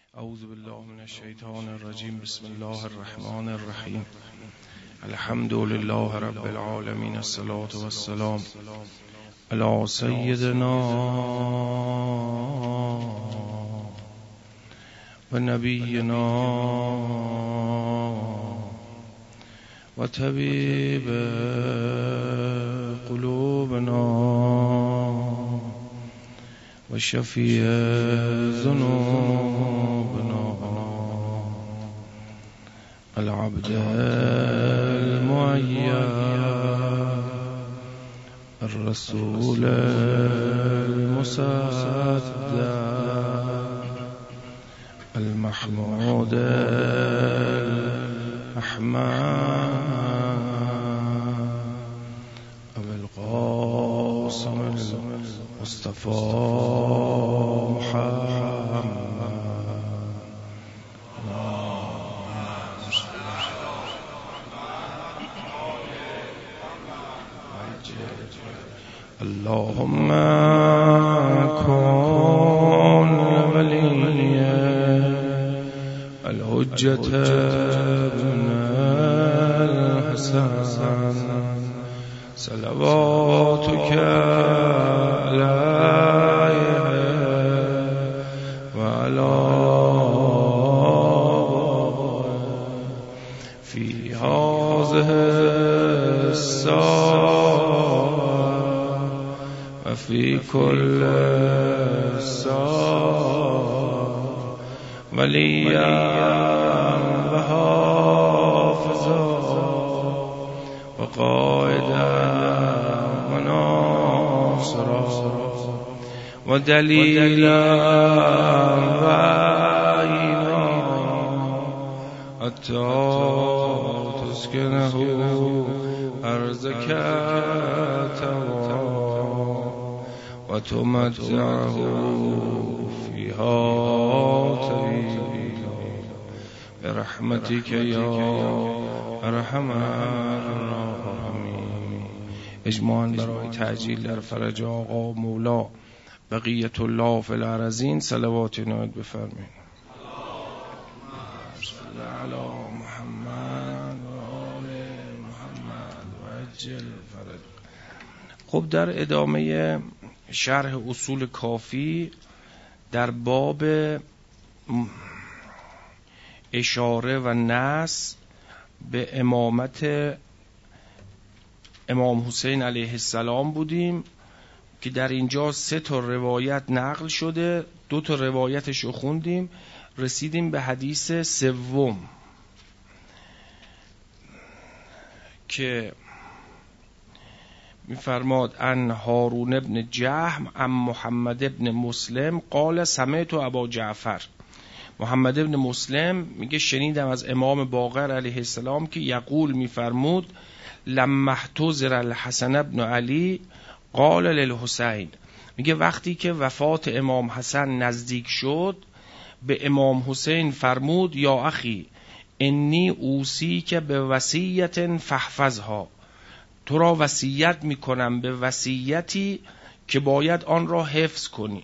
اعوذ بالله من الشیطان الرجیم. بسم الله الرحمن الرحیم. الحمد لله رب العالمین. الصلاة والسلام علی سیدنا و نبینا و طبیب قلوبنا و شفیع ذنوبنا العبد المؤید الرسول المصدق المحمود الأحمد أبي القاسم المصطفى محمد. اللهم كن ولي الحجة ابن الحسن صلواتك عليه وعلى في هذه الساعة وفي كل ساعة وليا وحافظا وقائدا وناصرا ودليلا وعينا حتى تسكنه أرضك وتمتعه فيها طويلا برحمتك يا ارحم الراحمین. اجماعاً برای تعجیل در فرج آقا مولا بقیت الله فی الارضین صلوات عنایت بفرمایید. صلی علی محمد و آل محمد و عجل فرج. خب در ادامه شرح اصول کافی در باب اشاره و نص به امامت امام حسین علیه السلام بودیم که در اینجا 3 روایت نقل شده، 2 روایتش رو خوندیم، رسیدیم به حدیث 3 که می‌فرماد ان هارون ابن جهم ام محمد ابن مسلم قال سمعت ابا جعفر. محمد ابن مسلم میگه شنیدم از امام باقر علیه السلام که یقول میفرمود لما احتضر الحسن ابن علی قال للحسین. میگه وقتی که وفات امام حسن نزدیک شد به امام حسین فرمود یا اخی انی اوصیک به وصیت فاحفظها. تو را وصیت میکنم به وصیتی که باید آن را حفظ کنی.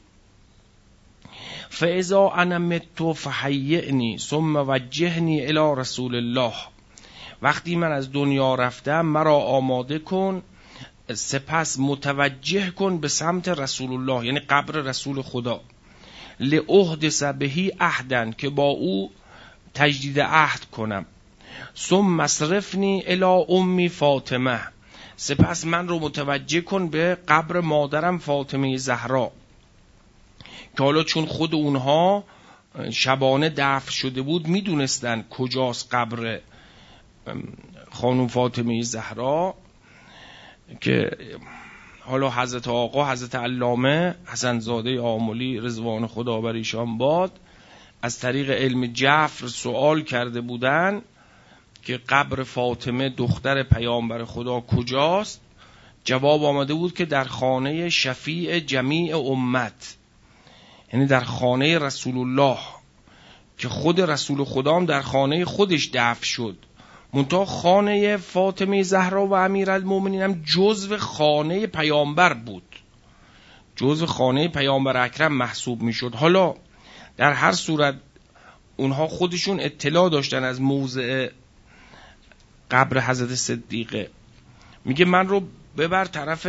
فاذا انا مت فحیعنی ثم وجهنی الی رسول الله. وقتی من از دنیا رفتم مرا آماده کن سپس متوجه کن به سمت رسول الله، یعنی قبر رسول خدا. لاحدث بهی عهدا، که با او تجدید عهد کنم. ثم اصرفنی الی امی فاطمه. سپس من رو متوجه کن به قبر مادرم فاطمه زهرا، که حالا چون خود اونها شبانه دفن شده بود میدونستن کجاست قبر خانم فاطمه زهرا، که حالا حضرت آقا حضرت علامه حسن زاده آملی رضوان خدا بر ایشان باد از طریق علم جفر سوال کرده بودن که قبر فاطمه دختر پیامبر خدا کجاست. جواب آمده بود که در خانه شفیع جمیع امت، یعنی در خانه رسول الله، که خود رسول خدا هم در خانه خودش دفن شد. منتها خانه فاطمه زهرا و امیرالمومنین هم جزو خانه پیامبر بود، جزو خانه پیامبر اکرم محسوب می شد. حالا در هر صورت اونها خودشون اطلاع داشتن از موضع قبر حضرت صدیقه. میگه من رو ببر طرف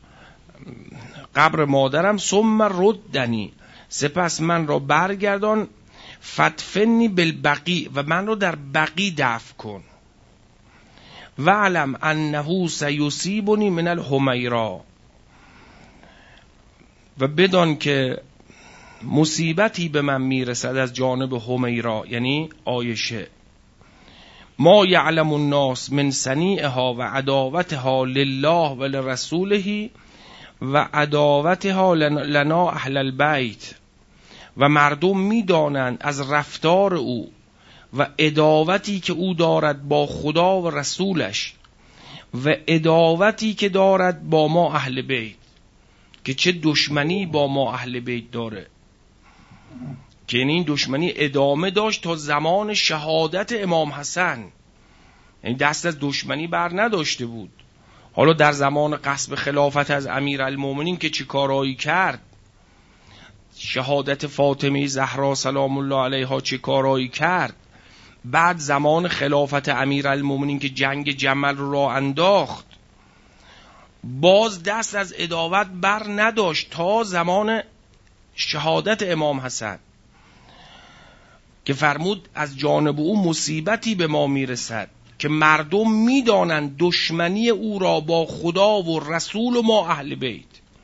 قبر مادرم، ثم ردنی، سپس من را برگردان، فدفنی بالبقیع، و من رو در بقیع دفن کن، و علم انه سیصیبنی من الحمیرا، و بدان که مصیبتی به من میرسد از جانب حمیرا، یعنی عایشه، ما یعلم الناس من صنیعها و عداوتها لله و لرسوله و عداوتها لنا اهل البیت، و مردم میدانند از رفتار او و عداوتی که او دارد با خدا و رسولش و عداوتی که دارد با ما اهل بیت، که چه دشمنی با ما اهل بیت داره، که این دشمنی ادامه داشت تا زمان شهادت امام حسن، یعنی دست از دشمنی بر نداشته بود. حالا در زمان غصب خلافت از امیرالمومنین که چی کارایی کرد، شهادت فاطمه زهرا سلام الله علیها چی کارایی کرد، بعد زمان خلافت امیرالمومنین که جنگ جمل رو راه انداخت، باز دست از عداوت بر نداشت تا زمان شهادت امام حسن که فرمود از جانب او مصیبتی به ما میرسد که مردم میدانند دشمنی او را با خدا و رسول و ما اهل بیت.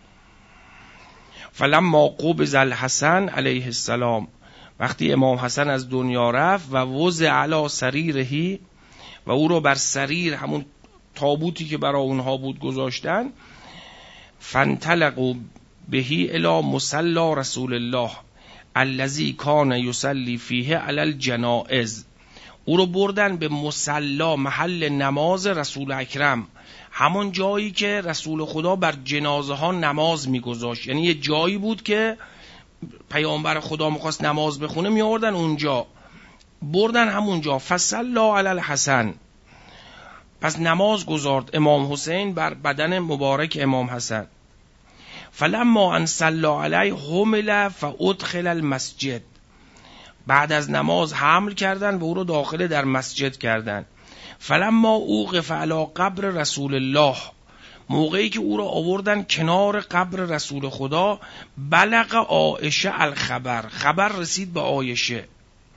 فلما قبض الحسن علیه السلام، وقتی امام حسن از دنیا رفت، و وضع علی سریره، و او را بر سریر، همون تابوتی که برای اونها بود، گذاشتن، فانطلقوا بهی الی مصلی رسول الله الذی کان یصلی فیه علی الجنائز، او رو بردن به مصلی، محل نماز رسول اکرم، همون جایی که رسول خدا بر جنازه ها نماز میگذاشت، یعنی یه جایی بود که پیامبر خدا میخواست نماز بخونه میآوردن اونجا، بردن همونجا. فصلی علی الحسن، پس نماز گذارد امام حسین بر بدن مبارک امام حسن. فلما ان صلی علیه حمل فادخل المسجد، بعد از نماز حمل کردن و او رو داخل در مسجد کردن. فلما اوقف علی قبر رسول الله، موقعی که او را آوردن کنار قبر رسول خدا، بلغ عایشه الخبر، خبر رسید به عایشه،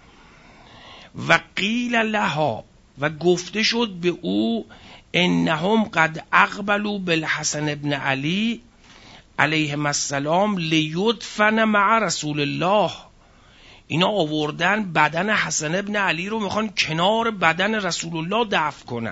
و قیل لها، و گفته شد به او، انهم قد اقبلوا بالحسن ابن علی علیهم السلام لیدفن مع رسول الله، اینا آوردن بدن حسن ابن علی رو میخوان کنار بدن رسول الله دفن کنن.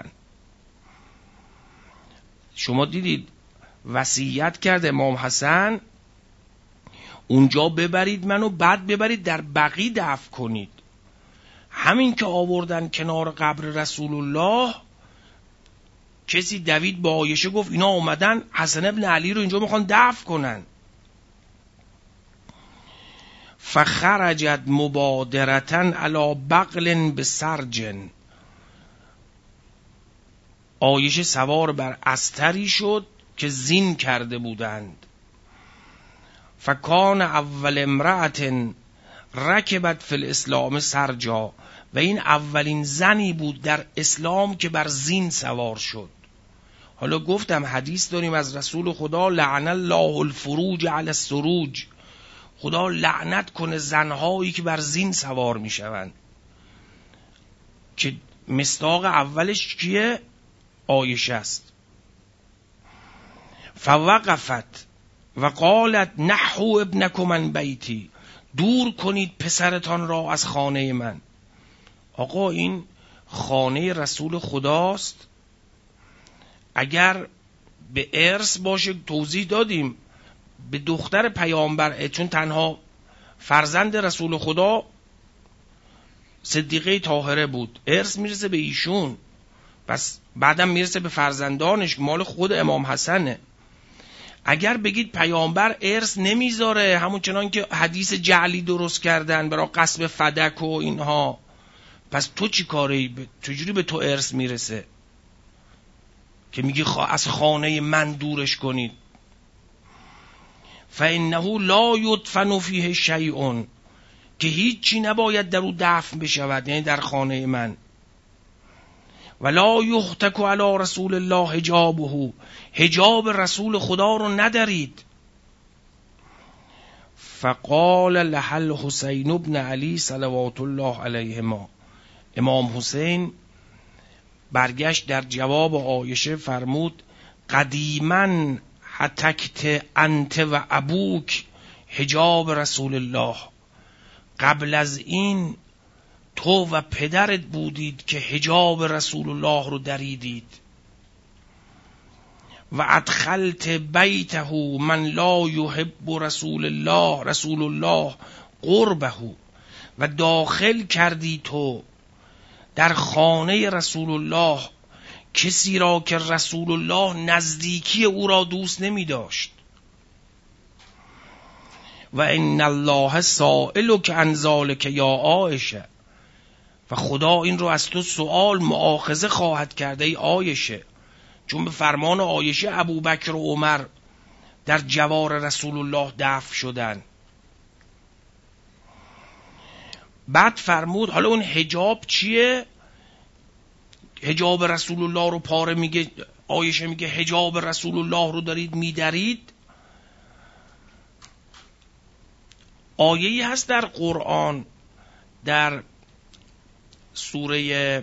شما دیدید وصیت کرد امام حسن اونجا ببرید منو، بعد ببرید در بقیع دفن کنید. همین که آوردن کنار قبر رسول الله، کسی دوید با عایشه گفت اینا اومدن حسن ابن علی رو اینجا میخوان دفن کنن. فخرجت مبادرتن علی بغل بسرجن، عایشه سوار بر استری شد که زین کرده بودند. فکان اول امرأة رکبت فی الاسلام سرجا، و این اولین زنی بود در اسلام که بر زین سوار شد. حالا گفتم حدیث داریم از رسول خدا، لعن الله الفروج علی السروج، خدا لعنت کنه زنهایی که بر زین سوار می شوند، که مصداق اولش کیه؟ عایشه است. فوقفت و قالت نحو ابنکم من بیتی، دور کنید پسرتان را از خانه من. آقا این خانه رسول خداست، اگر به ارث باشه توضیح دادیم، به دختر پیامبر، چون تنها فرزند رسول خدا صدیقه طاهره بود، ارث میرسه به ایشون، پس بعدم میرسه به فرزندانش، مال خود امام حسنه. اگر بگید پیامبر ارث نمیذاره، همون چنان که حدیث جعلی درست کردن برای قصب فدک و اینها، پس تو چی کاری؟ چجوری به تو ارث میرسه که میگی از خانه من دورش کنید؟ فانه لا یدفن فیه شیء، که که هیچی نباید در او دفن بشود، یعنی در خانه من. ولا یختک علی رسول الله حجابه، حجاب رسول خدا رو ندارید. فقال له الحسین بن علی صلوات الله علیهما، امام حسین برگشت در جواب عایشه فرمود قدیما حتکت انت و ابوک حجاب رسول الله، قبل از این تو و پدرت بودید که حجاب رسول الله رو دریدید. و ادخلت بیته من لا یحب رسول الله قربه، و داخل کردی تو در خانه رسول الله کسی را که رسول الله نزدیکی او را دوست نمی داشت. و ان الله سائلک عن ذلک یا عایشه، و خدا این رو از تو سوال مؤاخذه خواهد کرده ای عایشه، چون به فرمان عایشه ابوبکر و عمر در جوار رسول الله دفن شدن. بعد فرمود حالا اون حجاب چیه؟ حجاب رسول الله رو پاره میگه، عایشه میگه حجاب رسول الله رو دارید میدرید. آیه‌ای هست در قرآن در سوره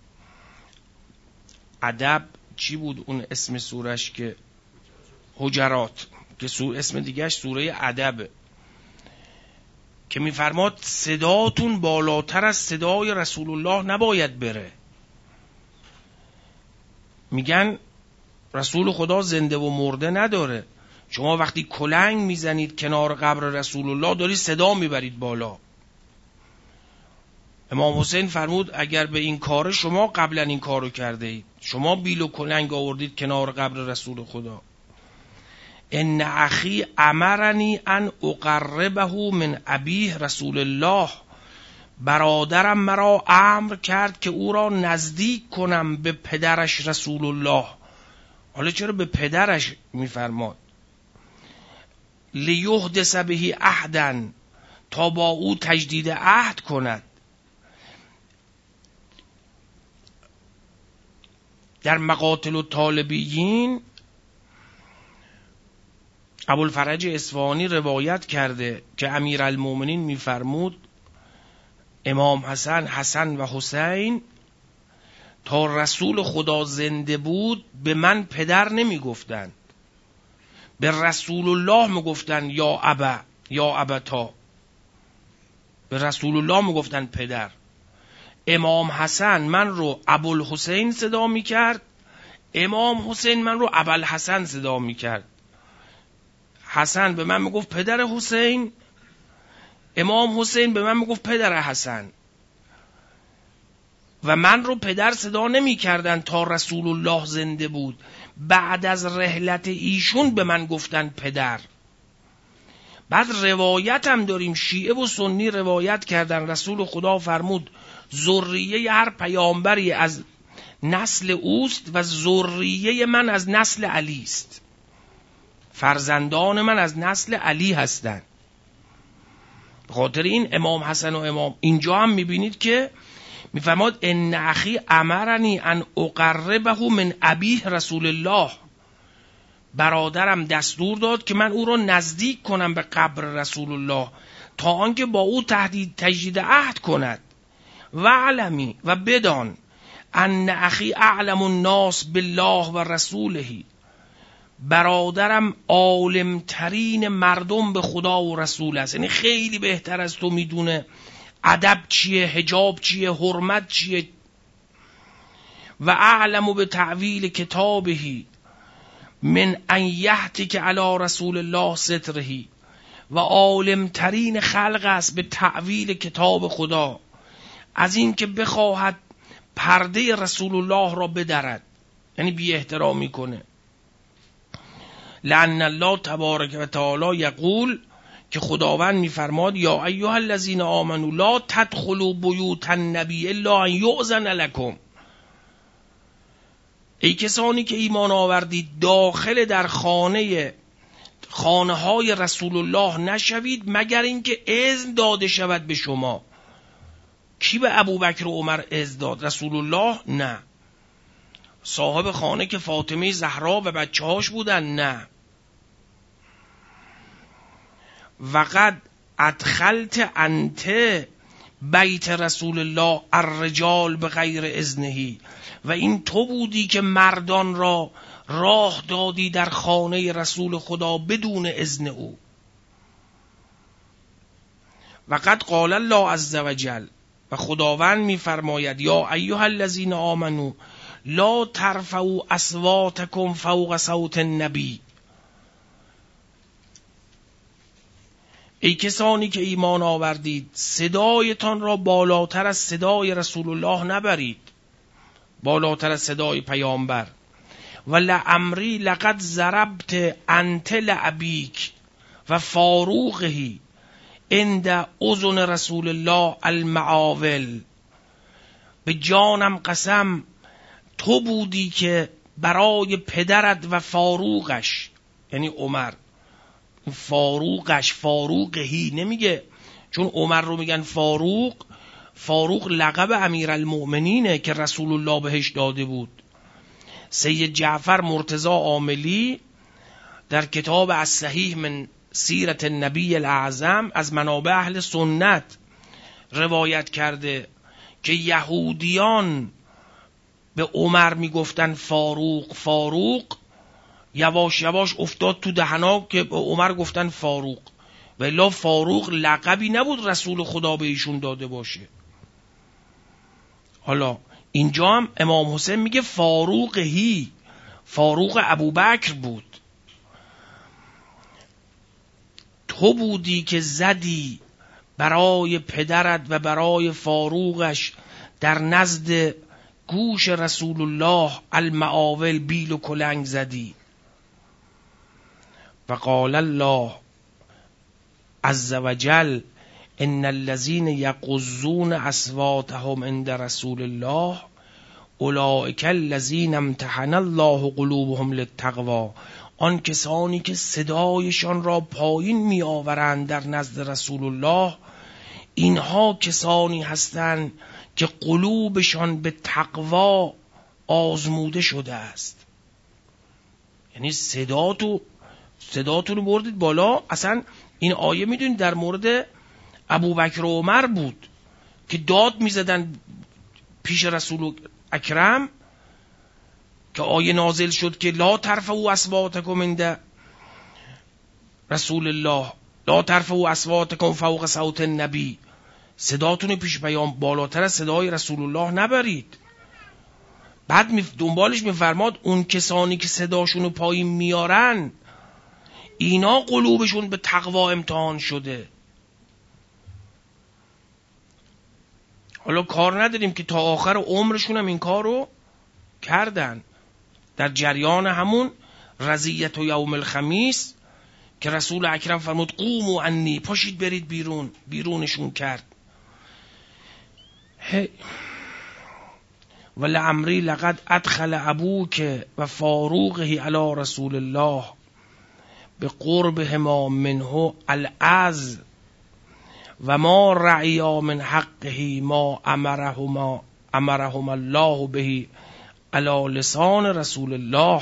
ادب، چی بود اون اسم سورش که حجرات، که اسم دیگهش سوره ادب، که میفرماد صداتون بالاتر از صدای رسول الله نباید بره. میگن رسول خدا زنده و مرده نداره، شما وقتی کلنگ میزنید کنار قبر رسول الله داری صدا میبرید بالا. امام حسین فرمود اگر به این کار شما قبلا این کارو کرده اید، شما بیل و کلنگ آوردید کنار قبر رسول خدا. ان اخی امرنی ان اقربه من ابیه رسول الله، برادرم مرا امر کرد که او را نزدیک کنم به پدرش رسول الله. حالا چرا به پدرش میفرماد؟ لیحدث به عهدا، تا با او تجدید عهد کند. در مقاتل الطالبیین ابوالفرج اصفهانی روایت کرده که امیرالمومنین میفرمود امام حسن و حسین تا رسول خدا زنده بود به من پدر نمی گفتند، به رسول الله می گفتند یا ابا یا ابتا، به رسول الله می گفتند پدر. امام حسن من رو ابوالحسین صدا می کرد، امام حسین من رو ابوالحسن صدا می کرد. حسن به من می گفت پدر حسین، امام حسین به من می گفت پدر حسن، و من رو پدر صدا نمی کردن تا رسول الله زنده بود. بعد از رحلت ایشون به من گفتن پدر. بعد روایت هم داریم، شیعه و سنی روایت کردن رسول خدا فرمود ذریه هر پیامبری از نسل اوست و ذریه من از نسل علی است، فرزندان من از نسل علی هستند. به خاطر این امام حسن و امام اینجا هم میبینید که میفرماد ان اخی امرنی ان اقربه من ابیه رسول الله، برادرم دستور داد که من او را نزدیک کنم به قبر رسول الله تا آنکه با او تجدید عهد کند. و علمی، و بدان ان اخی اعلم الناس بالله و رسوله، برادرم عالم ترین مردم به خدا و رسول است، یعنی خیلی بهتر از تو میدونه ادب چیه، حجاب چیه، حرمت چیه. و اعلم به تعویل کتابه من ان یحتک علی رسول الله ستره، و عالم ترین خلق است به تعویل کتاب خدا، از این که بخواهد پرده رسول الله را بدرد، یعنی بی احترامی کنه. لأن الله تبارک و تعالی یقول، که خداوند میفرماد یا ایها الذین آمنوا لا تدخلوا بیوت النبی الا ان یؤذن لکم، ای کسانی که ایمان آوردید داخل در خانه خانه های رسول الله نشوید مگر اینکه اذن داده شود به شما. کی به ابوبکر و عمر اذن داد؟ رسول الله؟ نه. صاحب خانه که فاطمه زهرا و بچه‌هاش بودن؟ نه. وقد ادخلت انت بیت رسول الله الرجال به غیر اذنه، و این تو بودی که مردان را راه دادی در خانه رسول خدا بدون اذن او. وقد قال الله عز وجل، و خداوند می‌فرماید یا ایها الذین آمنوا لا ترفعوا اصواتکم فوق صوت النبی، ای کسانی که ایمان آوردید صدایتان را بالاتر از صدای رسول الله نبرید، بالاتر از صدای پیامبر. و لعمری لقد ضربت انت لابیک و فاروقه عند اذن رسول الله المعاول، به جانم قسم تو بودی که برای پدرت و فاروقش، یعنی عمر، فاروقهی نمیگه، چون عمر رو میگن فاروق لقب امیرالمؤمنینه که رسول الله بهش داده بود. سید جعفر مرتضی عاملی در کتاب الصحیح من سیرت النبی الاعظم از منابع اهل سنت روایت کرده که یهودیان به عمر میگفتن فاروق، یواش یواش افتاد تو دهنا که به عمر گفتن فاروق، ولی فاروق لقبی نبود رسول خدا به ایشون داده باشه. حالا اینجا هم امام حسین میگه فاروق ابوبکر بود. تو بودی که زدی برای پدرت و برای فاروقش در نزد گوش رسول الله المعاول بیل و کلنگ زدی. و قال الله عز وجل ان الذين يغضون اصواتهم عند رسول الله اولئک الذين امتحن الله قلوبهم للتقوی، آن کسانی که صدایشان را پایین می آورند در نزد رسول الله، اینها کسانی هستند که قلوبشان به تقوا آزموده شده است. یعنی صداتون رو بردید بالا. اصلا این آیه میدونید در مورد ابوبکر و عمر بود که داد میزدن پیش رسول اکرم که آیه نازل شد که لا ترفعوا اصواتکم عند رسول الله، لا ترفعوا اصواتکم فوق صوت النبی، صداتون پیش پیام بالاتر از صدای رسول الله نبرید. بعد دنبالش میفرماد اون کسانی که صداشون پایین میارن اینا قلوبشون به تقوا امتحان شده. حالا کار نداریم که تا آخر عمرشون هم این کار رو کردن. در جریان همون رضیت و یوم الخمیس که رسول اکرم فرمود قوموا عنی، پاشید برید بیرون، بیرونشون کرد. ولعمری لقد ادخل ابوک و فاروقه علی رسول الله به قربهما منه العز و ما رعیا من حقه ما امرهما الله به علی لسان رسول الله،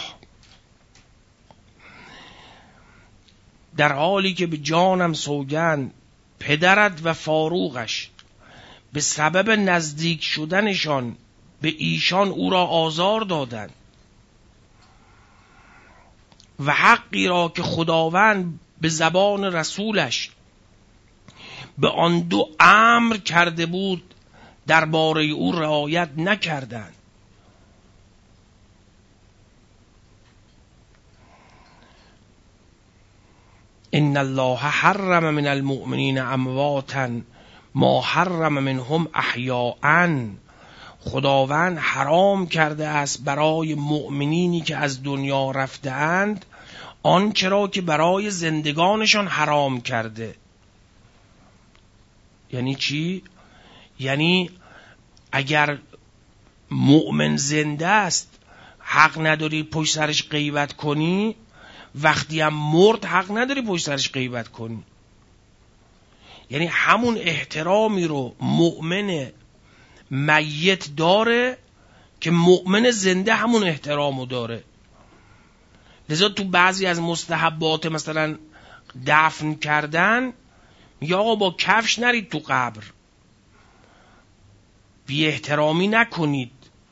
در حالی که به جانم سوگند پدرت و فاروقش به سبب نزدیک شدنشان به ایشان او را آزار دادند و حقی را که خداوند به زبان رسولش به آن دو امر کرده بود درباره او رعایت نکردند. ان الله حرم من المؤمنین امواتا ما حرم منهم احیاء، خداوند حرام کرده است برای مؤمنینی که از دنیا رفته اند آنچه را که برای زندگانشان حرام کرده. یعنی چی؟ یعنی اگر مؤمن زنده است حق نداری پشت سرش غیبت کنی، وقتی هم مرد حق نداری پشت سرش غیبت کنی. یعنی همون احترامی رو مؤمن میت داره که مؤمن زنده همون احترامو داره. لذا تو بعضی از مستحبات مثلا دفن کردن میگه آقا با کفش نرید تو قبر، بی احترامی نکنید.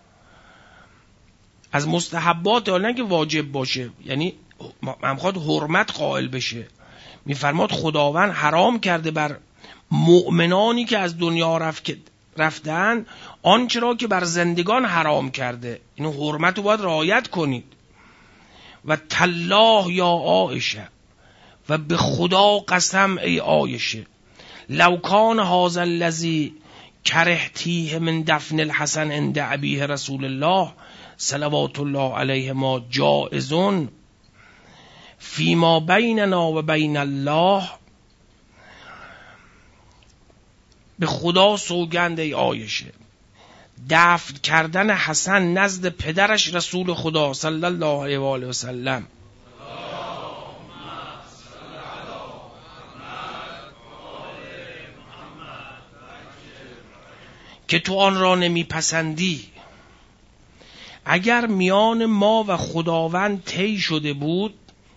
از مستحبات، حالا نه که واجب باشه، یعنی میخواد حرمت قائل بشه. میفرماد خداوند حرام کرده بر مؤمنانی که از دنیا رفتن آنچه را که بر زندگان حرام کرده. اینو حرمت رو باید رعایت کنید. و تالله یا عایشه، و به خدا قسم ای عایشه، لو کان هذا الذی کرهتیه من دفن الحسن عند ابیه رسول الله صلوات الله علیه ما جائزون فیما بیننا و بین الله. به خدا سوگند ای عایشه، دفن کردن حسن نزد پدرش رسول خدا صلی الله علیه و آله و سلم که تو آن را نمیپسندی، اگر میان ما و خداوند طی شده بود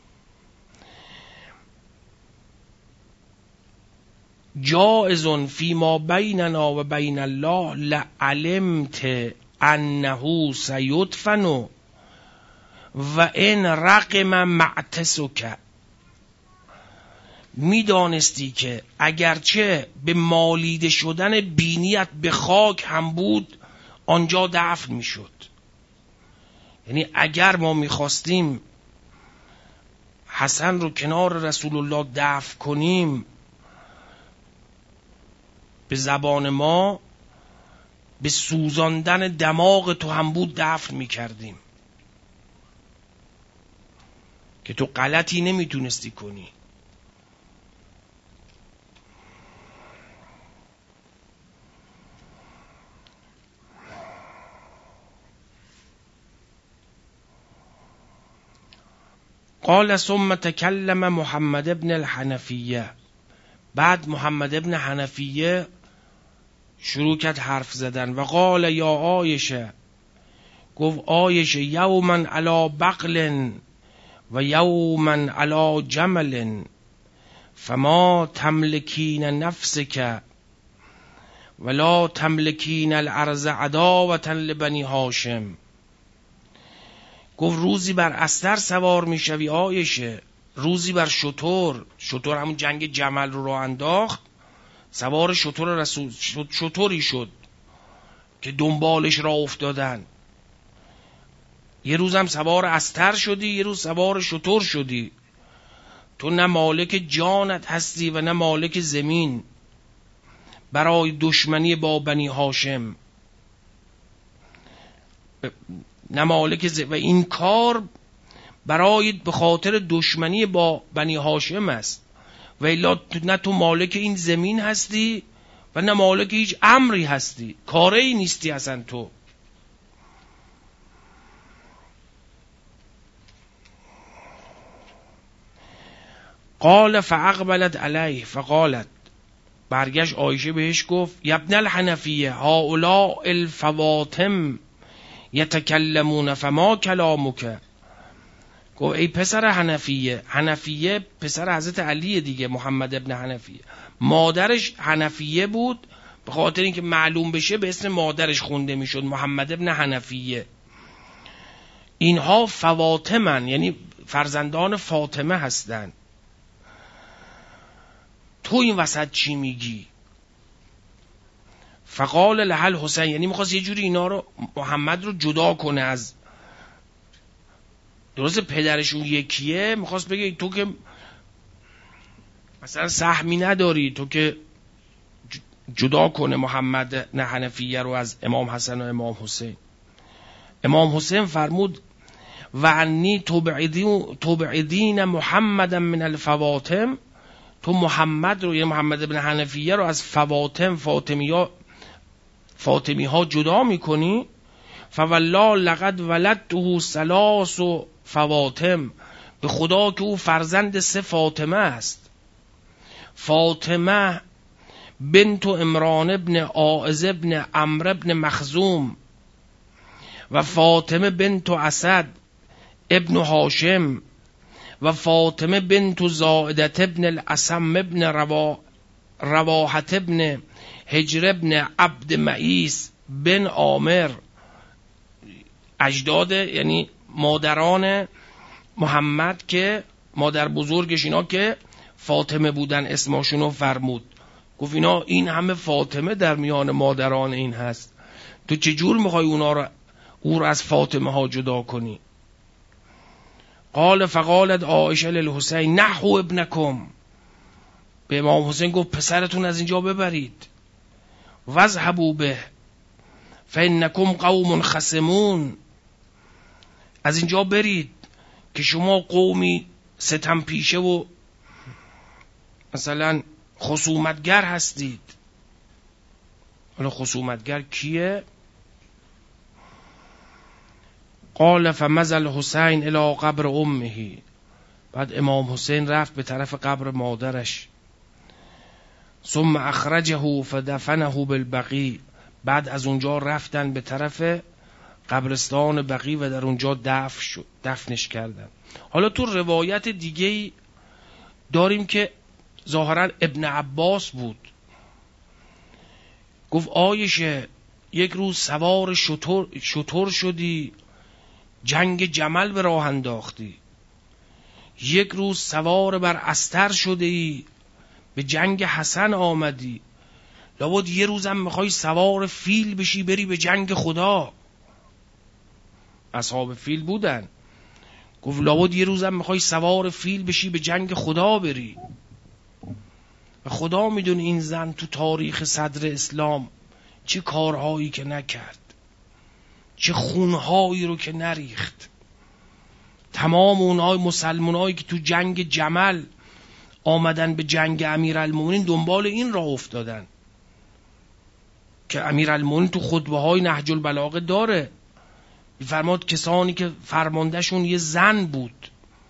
جائزون فیما بیننا و بین الله لعلمت انه سیدفن و ان رقم معتسک. میدانستی که اگرچه به مالیده شدن بینیت به خاک هم بود آنجا دفن میشد. یعنی اگر ما میخواستیم حسن رو کنار رسول الله دفن کنیم، به زبان ما به سوزاندن دماغ تو هم بود دفن میکردیم که تو غلطی نمیتونستی کنی. قال ثم تکلم محمد ابن الحنفیه. بعد محمد ابن حنفیه شروع کرد حرف زدن و قال یا عایشه، گفت عایشه یوما علی بقل و یوما علی جمل فما تملکین نفسک ولا تملکین الارض عداوة لبنی هاشم. گفت روزی بر استر سوار میشوی عایشه، روزی بر شتر همون جنگ جمل رو انداخت، سوار شتر رسول شتری شد که دنبالش را افتادن. یه روز هم سوار استر شدی، یه روز سوار شتر شدی. تو نه مالک جانت هستی و نه مالک زمین برای دشمنی با بنی هاشم، نه مالک و این کار برای به خاطر دشمنی با بنی هاشم است. و الا نه تو مالک این زمین هستی و نه مالک هیچ امری هستی، کاری نیستی اصلا تو. قال فاقبلت علیه فقالت، برگشت عایشه بهش گفت یبن الحنفیه هؤلاء الفواطم یتکلمون فما کلامک. گفت ای پسر حنفیه، حنفیه پسر حضرت علی دیگه، محمد ابن حنفیه، مادرش حنفیه بود، به خاطر اینکه معلوم بشه به اسم مادرش خونده میشد محمد ابن حنفیه. اینها فواطمن، یعنی فرزندان فاطمه هستند. تو این وسط چی میگی؟ فقال لها الحسین، یعنی میخواست یه جوری اینا رو محمد رو جدا کنه از، درست پدرشون یکیه، میخواست بگه تو که مثلا سهمی نداری، تو که جدا کنه محمد نه حنفیه رو از امام حسن و امام حسین. امام حسین فرمود و انی تبعدین محمد من الفواطم، تو محمد رو، یعنی محمد ابن حنفیه رو از فواطم فاطمی ها جدا میکنی. فوالله لقد ولدته 3 فواطم، به خدا که او فرزند 3 فاطمه است. فاطمه بنت عمران ابن عائذ ابن عمرو ابن مخزوم و فاطمه بنت اسد ابن هاشم و فاطمه بنت زائدة ابن الاسم ابن رواحة ابن حجر ابن عبد معیس بن عامر. اجداد یعنی مادران محمد که مادر بزرگش اینا که فاطمه بودن اسمشونو فرمود. گفت اینا این همه فاطمه در میان مادران این هست، تو چجور میخوای او رو از فاطمه ها جدا کنی؟ قال فقالت عایشه للحسین نحو ابنکم، به امام حسین گفت پسرتون از اینجا ببرید. واذهبوا به فانکم قوم خصمون، از اینجا برید که شما قومی ستم پیشه و مثلا خصومتگر هستید. حالا خصومتگر کیه؟ قال فمضى الحسین الی قبر امه، بعد امام حسین رفت به طرف قبر مادرش. ثم اخرجه فدفنه بالبقیع، بعد از اونجا رفتن به طرف قبرستان بقیع و در اونجا دفنش کردن. حالا تو روایت دیگه‌ای داریم که ظاهرا ابن عباس بود، گفت عایشه یک روز سوار شتر شدی، جنگ جمل به راه انداختی. یک روز سوار بر استر شده ای، به جنگ حسن آمدی. لابد یه روزم میخوای سوار فیل بشی بری به جنگ خدا. اصحاب فیل بودن. گفت لابد یه روزم میخوای سوار فیل بشی به جنگ خدا بری. و خدا میدونه این زن تو تاریخ صدر اسلام چه کارهایی که نکرد، چه خونهایی رو که نریخت. تمام اونهای مسلمانایی که تو جنگ جمل آمدن به جنگ امیرالمومنین دنبال این راه افتادن که امیرالمومنین تو خطبه های نهج البلاغه داره، میفرماد کسانی که فرماندهشون یه زن بود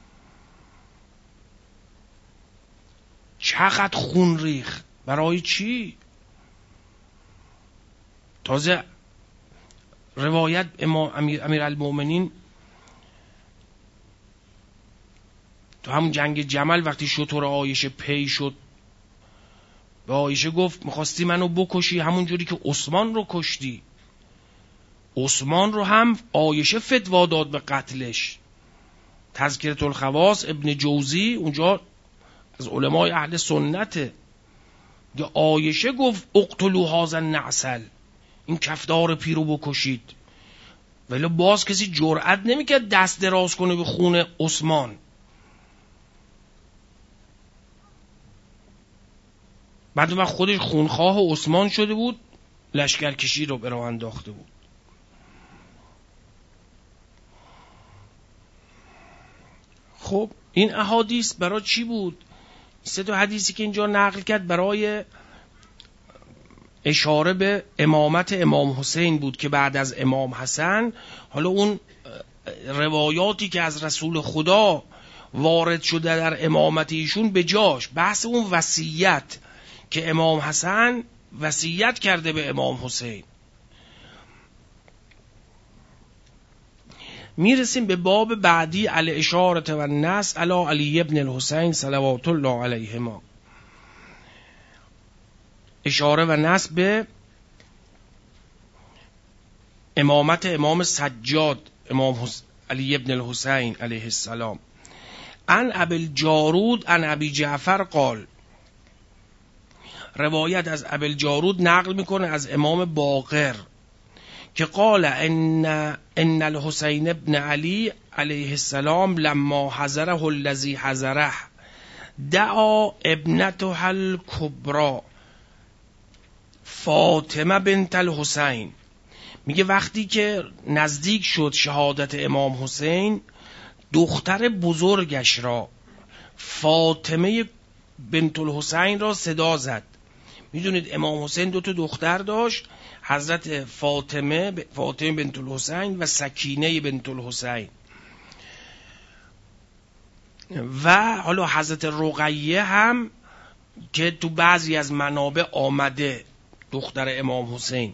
چقدر خون ریخت. برای چی؟ تازه روایت امیرالمومنین تو همون جنگ جمل وقتی شتر عایشه پی شد به عایشه گفت میخواستی منو بکشی همون جوری که عثمان رو کشتی. عثمان رو هم عایشه فتوا داد به قتلش. تذکرة الخواص ابن جوزی اونجا از علمای اهل سنته، یا عایشه گفت اقتلوا هذا النعسل، این کفدار پیرو بکشید. ولی باز کسی جرئت نمیکرد دست دراز کنه به خون عثمان. بعد وقت خودش خونخواه عثمان شده بود، لشکرکشی رو به راه انداخته بود. خب این احادیث برای چی بود؟ 3 حدیثی که اینجا نقل کرد برای اشاره به امامت امام حسین بود که بعد از امام حسن، حالا اون روایاتی که از رسول خدا وارد شده در امامت ایشون به جاش، بحث اون وصیت که امام حسن وصیت کرده به امام حسین. میرسیم به باب بعدی، الاشاره و النص علی علی ابن الحسین صلوات الله علیهما. اشاره و نص به امامت امام سجاد امام علی ابن الحسین علیه السلام. عن ابی الجارود عن ابی جعفر قال، روایت از ابی الجارود نقل میکنه از امام باقر که قال ان الحسین ابن علی علیه السلام لما حضره الذی حضره دعا ابنته الکبرى فاطمه بنت الحسین. میگه وقتی که نزدیک شد شهادت امام حسین، دختر بزرگش را فاطمه بنت الحسین را صدا زد. میدونید امام حسین 2 دختر داشت، حضرت فاطمه بنت الحسین و سکینه بنت الحسین. و حالا حضرت رقیه هم که تو بعضی از منابع آمده، دختر امام حسین،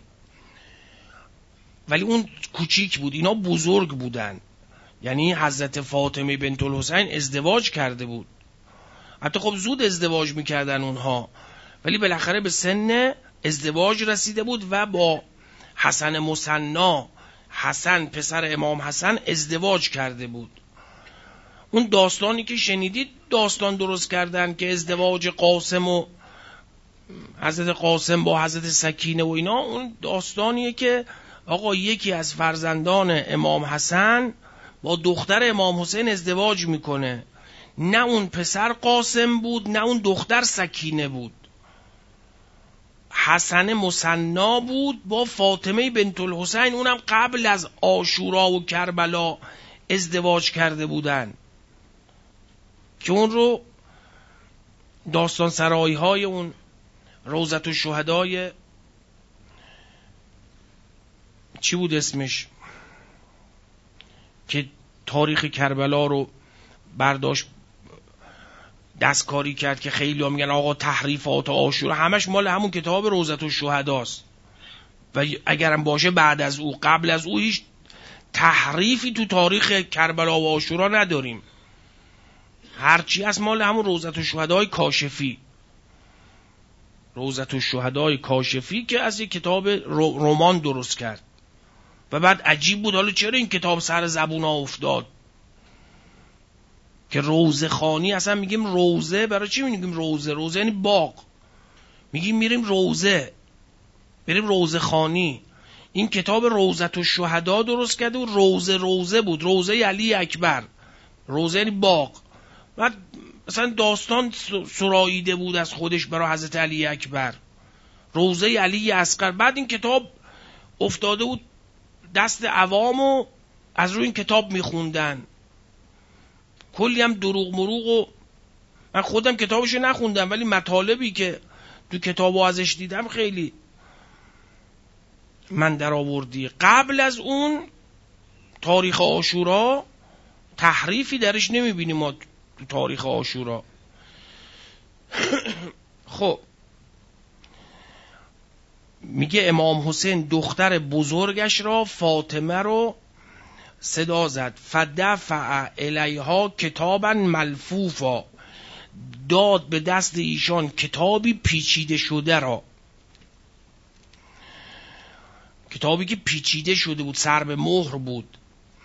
ولی اون کوچیک بود، اینا بزرگ بودن. یعنی حضرت فاطمه بنت الحسین ازدواج کرده بود، حتی خب زود ازدواج میکردن اونها، ولی بالاخره به سن ازدواج رسیده بود و با حسن مثنا، حسن پسر امام حسن، ازدواج کرده بود. اون داستانی که شنیدید داستان درست کردن که ازدواج قاسم و حضرت قاسم با حضرت سکینه و اینا، اون داستانیه که آقا یکی از فرزندان امام حسن با دختر امام حسین ازدواج میکنه. نه اون پسر قاسم بود، نه اون دختر سکینه بود. حسن مثنا بود با فاطمه بنت الحسین، اونم قبل از عاشورا و کربلا ازدواج کرده بودن که اون رو داستان سرایی های اون روضت الشهدای چی بود اسمش که تاریخ کربلا رو برداشت دستکاری کرد که خیلی هم میگن آقا تحریفات عاشورا همش مال همون کتاب روضت الشهداست و اگرم باشه بعد از او، قبل از او هیچ تحریفی تو تاریخ کربلا و عاشورا نداریم. هرچی از مال همون روضت الشهدای کاشفی، روضت الشهدای کاشفی که از یک کتاب رمان درست کرد و بعد عجیب بود حالا چرا این کتاب سر زبون ها افتاد که روضه خانی. اصلا میگیم روضه، برای چی میگیم روضه؟ روضه یعنی باغ، میگیم میریم روضه، بریم روضه خانی. این کتاب روضت الشهدا درست کرده و روضه بود، روضه علی اکبر، روضه یعنی باغ. بعد مثلا داستان سراییده بود از خودش برای حضرت علی اکبر، روضه علی اصغر. بعد این کتاب افتاده بود دست عوام و از روی این کتاب میخوندن، کلی هم دروغ مروغ. و من خودم کتابشو نخوندم ولی مطالبی که تو کتابو ازش دیدم خیلی من در آوردی. قبل از اون تاریخ عاشورا تحریفی درش نمیبینیم ما تو تاریخ عاشورا. خب میگه امام حسین دختر بزرگش را فاطمه رو صدا زد، فدفع الیها کتابا ملفوفا، داد به دست ایشان کتابی پیچیده شده را، کتابی که پیچیده شده بود، سر به مهر بود.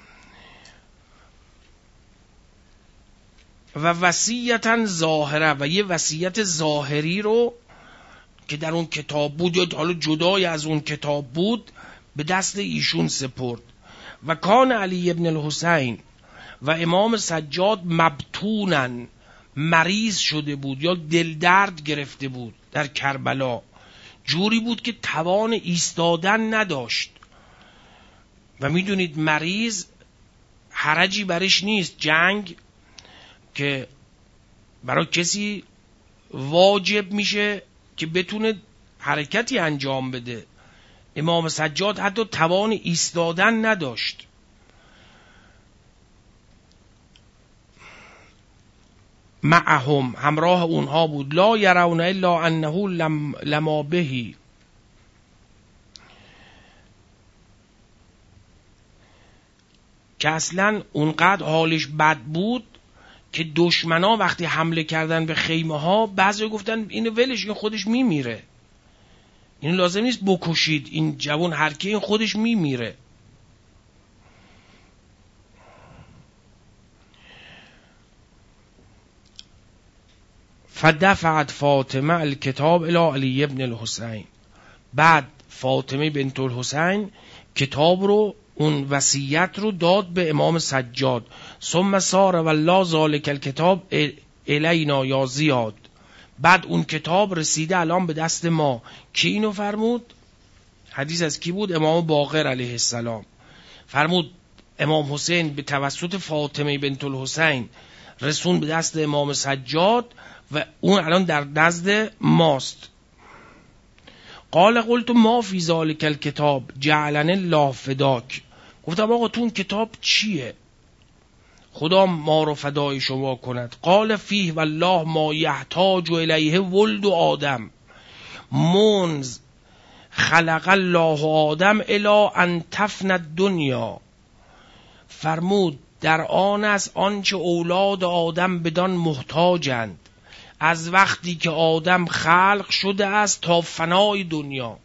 و وصیتا ظاهره، و یه وصیت ظاهری رو که در اون کتاب بود یا حالا جدای از اون کتاب بود به دست ایشون سپرد. و کان علی ابن الحسین و امام سجاد مبتونن، مریض شده بود یا دل درد گرفته بود در کربلا، جوری بود که توان ایستادن نداشت. و میدونید مریض حرجی برش نیست، جنگ که برای کسی واجب میشه که بتونه حرکتی انجام بده. امام سجاد حتی توان ایستادن نداشت. معهم، همراه اونها بود، لا یرون الا انه لما بهی، که اصلا اونقدر حالش بد بود که دشمنا وقتی حمله کردن به خیمه ها بعضی گفتن اینو ولش، این خودش میمیره، این لازم نیست بکشید، این جوان هرکی این خودش میمیره. فدفعت فاطمه الکتاب الی علی ابن الحسین، بعد فاطمه بنت الحسین کتاب رو، اون وصیت رو داد به امام سجاد. ثم سار والله ذالک الکتاب الینا یا زیاد، بعد اون کتاب رسیده الان به دست ما. کی اینو فرمود؟ حدیث از کی بود؟ امام باقر علیه السلام فرمود امام حسین به توسط فاطمه بنت الحسین رسون به دست امام سجاد و اون الان در نزد ماست. قال قلت ما فی ذالک الکتاب جعلن الله فداک، گفتم آقا تو اون کتاب چیه؟ خدا ما رو فدای شما کند. قال فیه والله ما یحتاج الیه ولد آدم منذ خلق الله آدم الی ان تفنی الدنیا. فرمود در آن است آنچه اولاد آدم بدان محتاجند از وقتی که آدم خلق شده است تا فنای دنیا.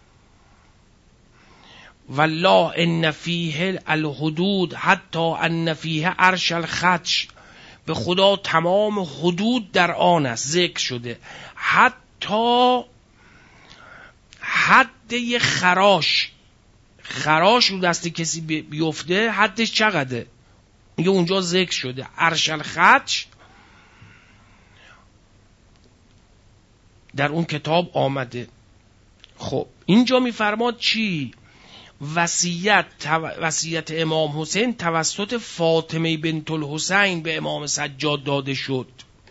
والله ان فیه الحدود حتی ان فیه عرش الخدش. به خدا تمام حدود در آن است ذکر شده، حتی حد یه خراش رو دست کسی بیفته حدش چقدره میگه اونجا ذکر شده، عرش الخدش در اون کتاب آمده. خب اینجا میفرماد چی؟ وصیت امام حسین توسط فاطمه بنت الحسین به امام سجاد داده شد.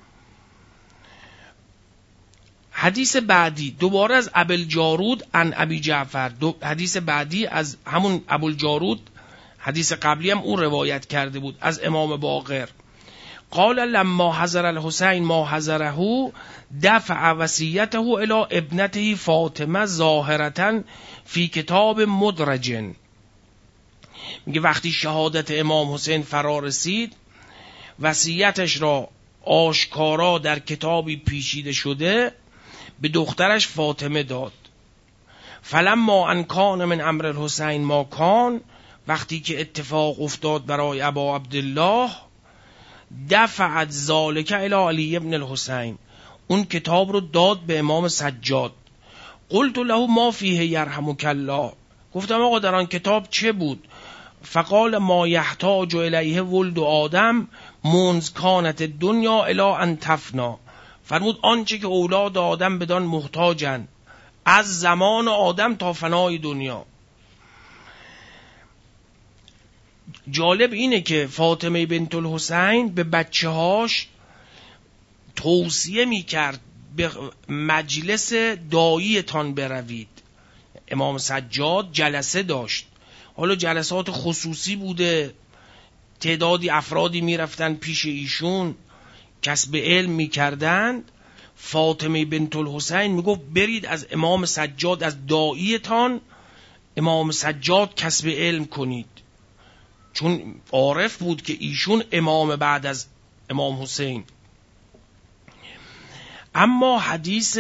حدیث بعدی دوباره از ابوالجارود عن ابی جعفر، حدیث بعدی از همون ابوالجارود، حدیث قبلی هم اون روایت کرده بود از امام باقر. قال لما حضر الحسین ما حضره دفع وصیته الی ابنته فاطمه ظاهرة فی کتاب مدرج. میگه وقتی شهادت امام حسین فرا رسید وصیتش را آشکارا در کتابی پیچیده شده به دخترش فاطمه داد. فلما ان کان من امر الحسین ما کان، وقتی که اتفاق افتاد برای ابا عبدالله، دفعت ذالک الی علی ابن الحسین، اون کتاب رو داد به امام سجاد. قلت له ما فیه یرحمک الله، گفتم آقا در آن کتاب چه بود؟ فقال ما یحتاج الیه ولد آدم منذ کانت الدنیا الی ان تفنا. فرمود آنچه که اولاد آدم بدان محتاجند از زمان آدم تا فنای دنیا. جالب اینه که فاطمه بنت الحسین به بچه هاش توصیه میکرد به مجلس داییتان بروید. امام سجاد جلسه داشت، حالا جلسات خصوصی بوده، تعدادی افرادی میرفتن پیش ایشون کسب علم میکردند. فاطمه بنت الحسین میگفت برید از امام سجاد، از داییتان امام سجاد کسب علم کنید، چون عارف بود که ایشون امام بعد از امام حسین. اما حدیث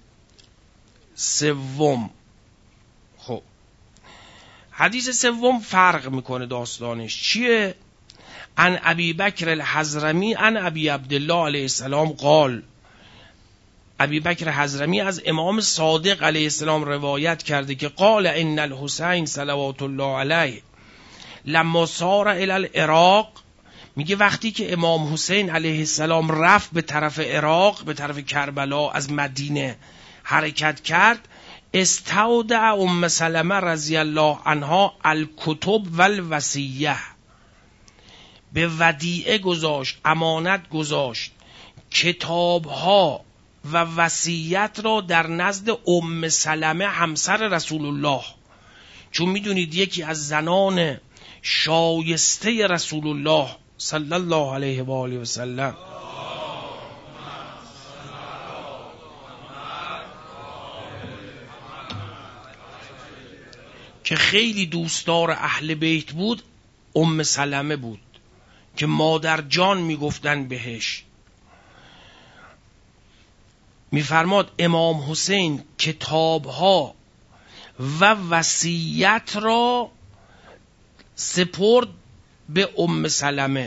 سوم، خب حدیث سوم فرق میکنه داستانش چیه؟ عن ابی بکر الحضرمی عن ابی عبدالله علیه السلام قال، ابی بکر حضرمی از امام صادق علیه السلام روایت کرده که قال ان الحسین صلوات الله علیه لما سار الی العراق، میگه وقتی که امام حسین علیه السلام رفت به طرف عراق، به طرف کربلا، از مدینه حرکت کرد، استودع ام سلمه رضی الله عنها الکتب والوصیه، به ودیعه گذاشت، امانت گذاشت کتابها و وصیت را در نزد ام سلمه همسر رسول الله، چون میدونید یکی از زنان شایسته رسول الله صلی الله علیه و آله و سلم که خیلی دوستدار اهل بیت بود ام سلمه بود که مادر جان میگفتن بهش. میفرماد امام حسین کتابها و وصیت را سپرد به ام سلمه.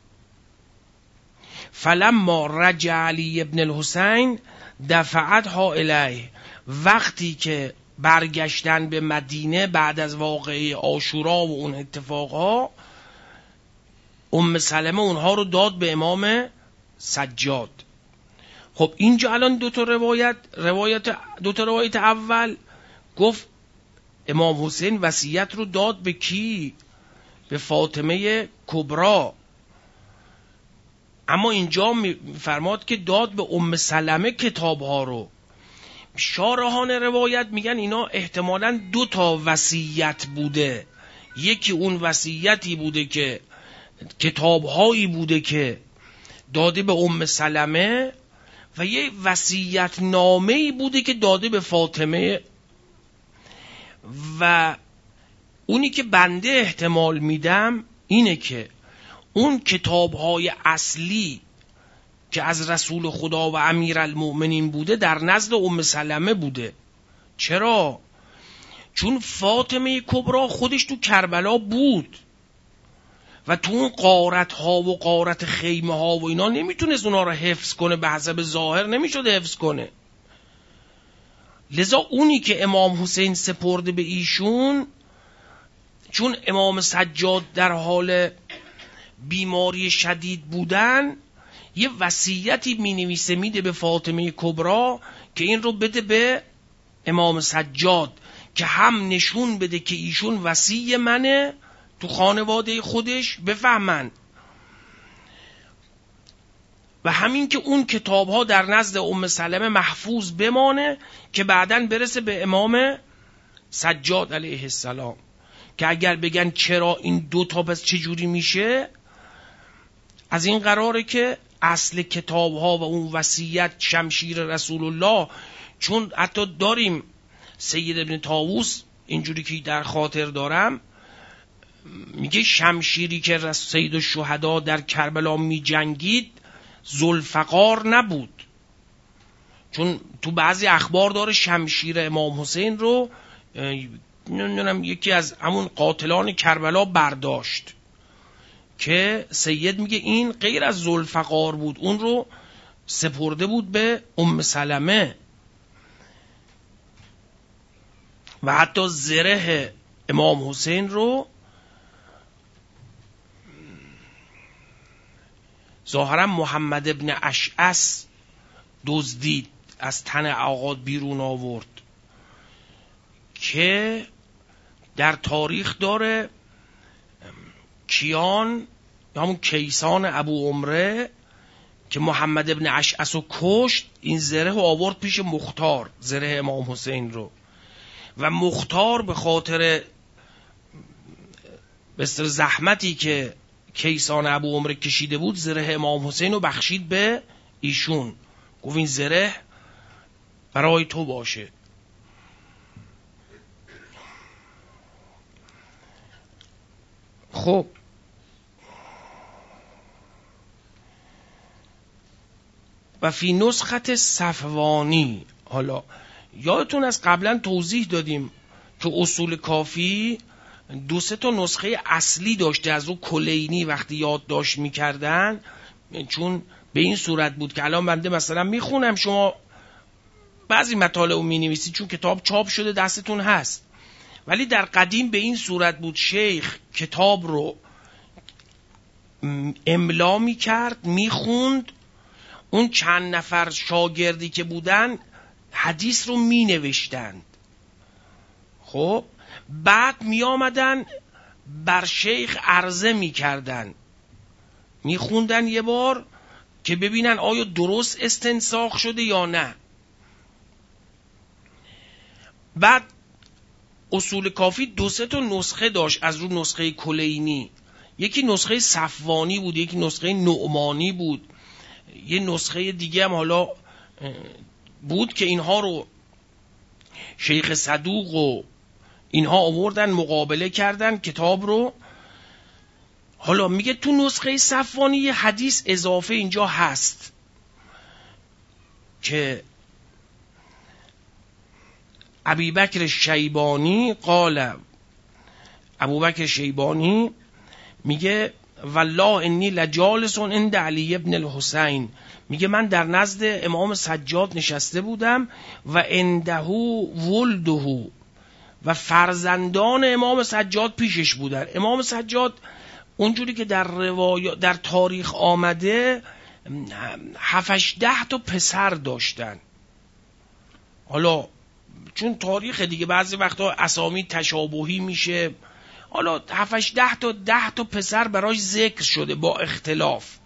فلما رجع علی ابن الحسین دفعتها الیه، وقتی که برگشتن به مدینه بعد از واقعه عاشورا و اون اتفاقها، ام سلمه اونها رو داد به امام سجاد. خب اینجا الان دو تا روایت اول گفت امام حسین وصیت رو داد به کی؟ به فاطمه کبرا. اما اینجا میفرماد که داد به ام سلمه کتاب ها رو. شارحان روایت میگن اینا احتمالاً 2 تا وصیت بوده. یکی اون وصیتی بوده که کتاب‌هایی بوده که داده به ام سلمه و یه وصیت نامه‌ای بوده که داده به فاطمه و اونی که بنده احتمال میدم اینه که اون کتاب‌های اصلی که از رسول خدا و امیرالمؤمنین بوده در نزد ام سلمه بوده. چرا؟ چون فاطمه کبرا خودش تو کربلا بود و تو اون غارت ها و غارت خیمه ها و اینا نمیتونست اونا رو حفظ کنه، به حسب ظاهر نمیشد حفظ کنه. لذا اونی که امام حسین سپرده به ایشون، چون امام سجاد در حال بیماری شدید بودن، یه وصیتی می نویسه میده به فاطمه کبرا که این رو بده به امام سجاد که هم نشون بده که ایشون وصی منه تو خانواده خودش بفهمن و همین که اون کتاب ها در نزد ام سلمه محفوظ بمانه که بعدن برسه به امام سجاد علیه السلام. که اگر بگن چرا این دوتا پس چجوری میشه، از این قراره که اصل کتاب ها و اون وصیت شمشیر رسول الله، چون حتی داریم سید ابن طاووس اینجوری که در خاطر دارم میگه شمشیری که سید الشهدا در کربلا می جنگید ذوالفقار نبود، چون تو بعضی اخبار داره شمشیر امام حسین رو نمیدونم یکی از همون قاتلان کربلا برداشت که سید میگه این غیر از ذوالفقار بود، اون رو سپرده بود به ام سلمه. و حتی زره امام حسین رو ظاهرا محمد ابن اشعث دزدید، از تن آقا بیرون آورد که در تاریخ داره کیان یا همون کیسان ابو عمره که محمد ابن اشعث رو کشت، این زره رو آورد پیش مختار، زره امام حسین رو، و مختار به خاطر بستر زحمتی که کیسان ابو عمره کشیده بود زره امام حسین رو بخشید به ایشون، گفت این زره برای تو باشه. خب و فی نسخت صفوانی، حالا یادتون از قبلا توضیح دادیم که اصول کافی 2-3 تا نسخه اصلی داشته از رو کلینی وقتی یادداشت میکردن، چون به این صورت بود که الان بنده مثلا میخونم شما بعضی مطالب رو مینویسید چون کتاب چاپ شده دستتون هست، ولی در قدیم به این صورت بود شیخ کتاب رو املا میکرد میخوند، اون چند نفر شاگردی که بودن حدیث رو مینوشتند، خب بعد می آمدن بر شیخ عرضه می کردن، می خوندن یه بار که ببینن آیا درست استنساخ شده یا نه. بعد اصول کافی 2-3 تا نسخه داشت از رو نسخه کلینی، یکی نسخه صفوانی بود، یکی نسخه نعمانی بود، یه نسخه دیگه هم حالا بود که اینها رو شیخ صدوق و اینها آوردن مقابله کردن کتاب رو. حالا میگه تو نسخه صفوانی یه حدیث اضافه اینجا هست که ابوبکر شیبانی قال، ابوبکر شیبانی میگه والله انی لجالس عند علی ابن الحسین، میگه من در نزد امام سجاد نشسته بودم و عنده ولده، و فرزندان امام سجاد پیشش بودن. امام سجاد اونجوری که در تاریخ آمده 7-10 تا پسر داشتن. حالا چون تاریخ دیگه بعضی وقتا اسامی تشابهی میشه، حالا 7-10 تا 10 تا پسر براش ذکر شده با اختلاف.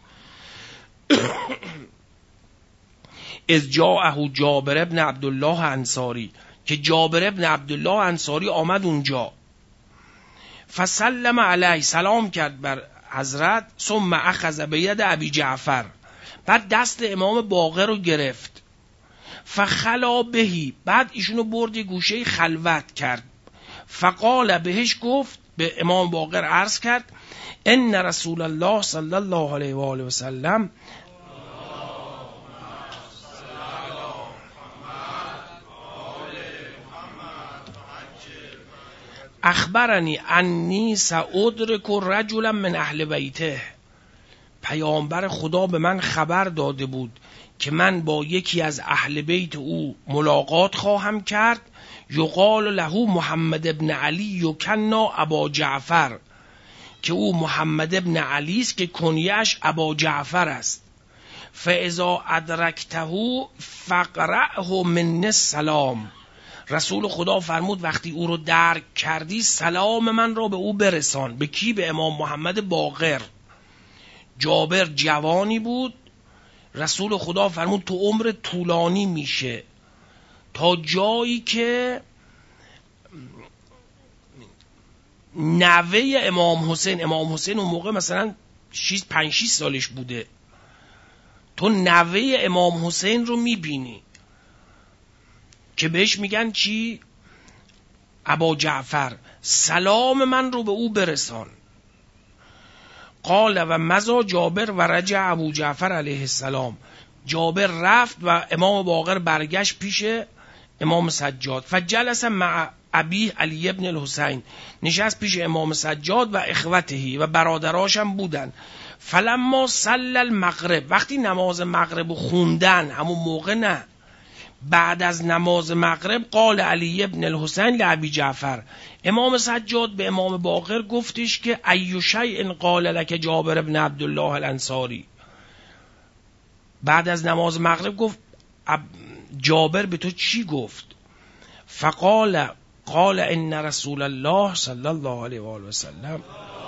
از جاءه جابر ابن عبدالله انصاری، که جابر ابن عبدالله انصاری آمد اونجا، فسلم علیه، سلام کرد بر حضرت ثم اخذ بید ابی جعفر، بعد دست امام باقر رو گرفت، فخلا بهی، بعد ایشونو برد یه گوشه خلوت کرد، فقال بهش گفت، به امام باقر عرض کرد ان رسول الله صلی الله علیه و آله و سلم اخبرنی انی سأدرک رجلا من اهل بیته، پیامبر خدا به من خبر داده بود که من با یکی از اهل بیت او ملاقات خواهم کرد، یقال له محمد ابن علی یکنا ابا جعفر، که او محمد ابن علی است که کنیش ابا جعفر است. فاذا ادرکته فقرأه من السلام، رسول خدا فرمود وقتی او رو درک کردی سلام من را به او برسان. به کی؟ به امام محمد باقر. جابر جوانی بود، رسول خدا فرمود تو عمر طولانی میشه تا جایی که نوه امام حسین اون موقع مثلا 5-6 سالش بوده، تو نوه امام حسین رو میبینی که بهش میگن چی؟ ابا جعفر، سلام من رو به او برسان. قال و مضى جابر و رجع ابو جعفر علیه السلام، جابر رفت و امام باقر برگشت پیش امام سجاد. فجلس مع ابی علی ابن الحسین، نشست پیش امام سجاد و اخوتهی و برادراش هم بودن. فلما صلی المغرب، وقتی نماز مغرب خوندن، همون موقع نه، بعد از نماز مغرب، قال علی ابن الحسین لابی جعفر، امام سجاد به امام باقر گفتش که ای شیء قال لک جابر ابن عبدالله الانصاری، بعد از نماز مغرب گفت جابر به تو چی گفت؟ فقال ان رسول الله صلی الله علیه و آله و سلم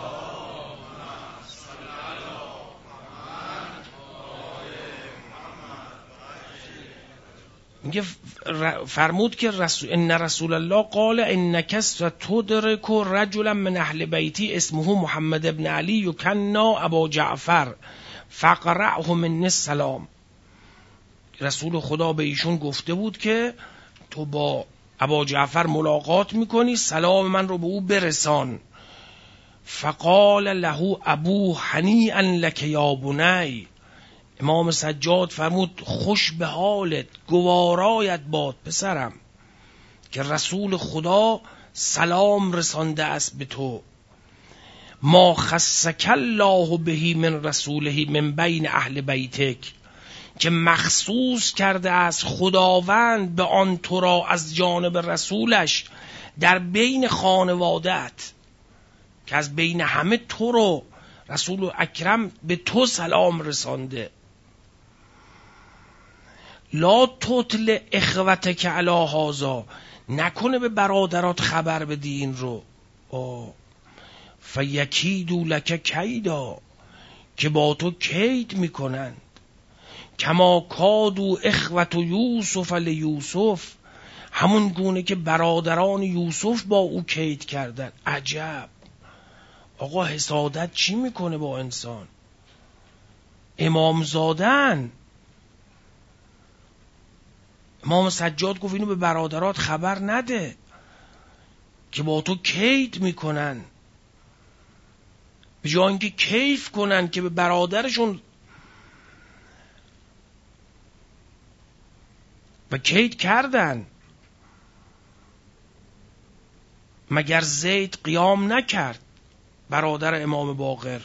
میگه فرمود که ان رسول الله قال انک ستدرک رجلا من اهل بیتی اسمه محمد ابن علی یکنا ابا جعفر فقرأه من السلام. رسول خدا به ایشون گفته بود که تو با ابا جعفر ملاقات میکنی، سلام من رو به او برسان. فقال له ابو هنیئا لک یا بنی، امام سجاد فرمود خوش به حالت، گوارایت باد پسرم که رسول خدا سلام رسانده است به تو. ما خصک الله بهی من رسوله من بین اهل بیتک، که مخصوص کرده است خداوند به آن تو را از جانب رسولش در بین خانوادت، که از بین همه تو رو رسول اکرم به تو سلام رسانده. لا تطل اخوتک علی هذا، نکنه به برادرات خبر بدی این رو. فیکیدوا لک کیدا، که با تو کید میکنند. کما کادوا اخوت یوسف لیوسف، همون گونه که برادران یوسف با او کید کردن. عجب آقا، حسادت چی میکنه با انسان؟ امامزادن. امام سجاد گفت اینو به برادرات خبر نده که با تو کید میکنن، به جای اینکه کیف کنن که به برادرشون و کید کردن. مگر زید قیام نکرد؟ برادر امام باقر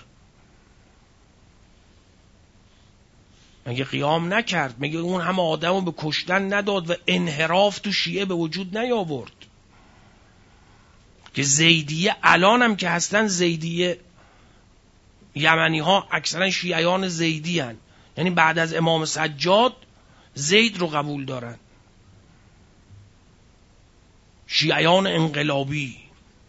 مگه قیام نکرد؟ مگه اون همه آدمو به کشتن نداد و انحراف تو شیعه به وجود نیاورد؟ که زیدیه الان هم که هستن، زیدیه یمنی ها اکثرا شیعیان زیدی هن، یعنی بعد از امام سجاد زید رو قبول دارن، شیعیان انقلابی.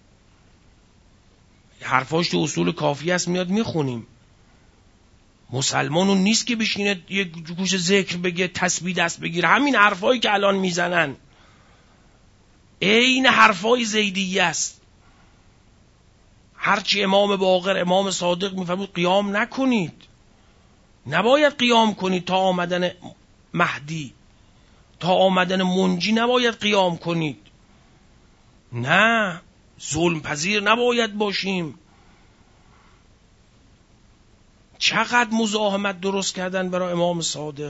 حرفاش تو اصول کافی است، میاد میخونیم. مسلمانون نیست که بشینه یه گوش ذکر بگه، تسبیح دست بگیره. همین حرفایی که الان میزنن عین حرفای زیدیه است. هرچی امام باقر امام صادق میفرمود قیام نکنید، نباید قیام کنید تا آمدن مهدی، تا آمدن منجی نباید قیام کنید، نه ظلم پذیر نباید باشیم. چقدر مزاحمت درست کردن برای امام صادق،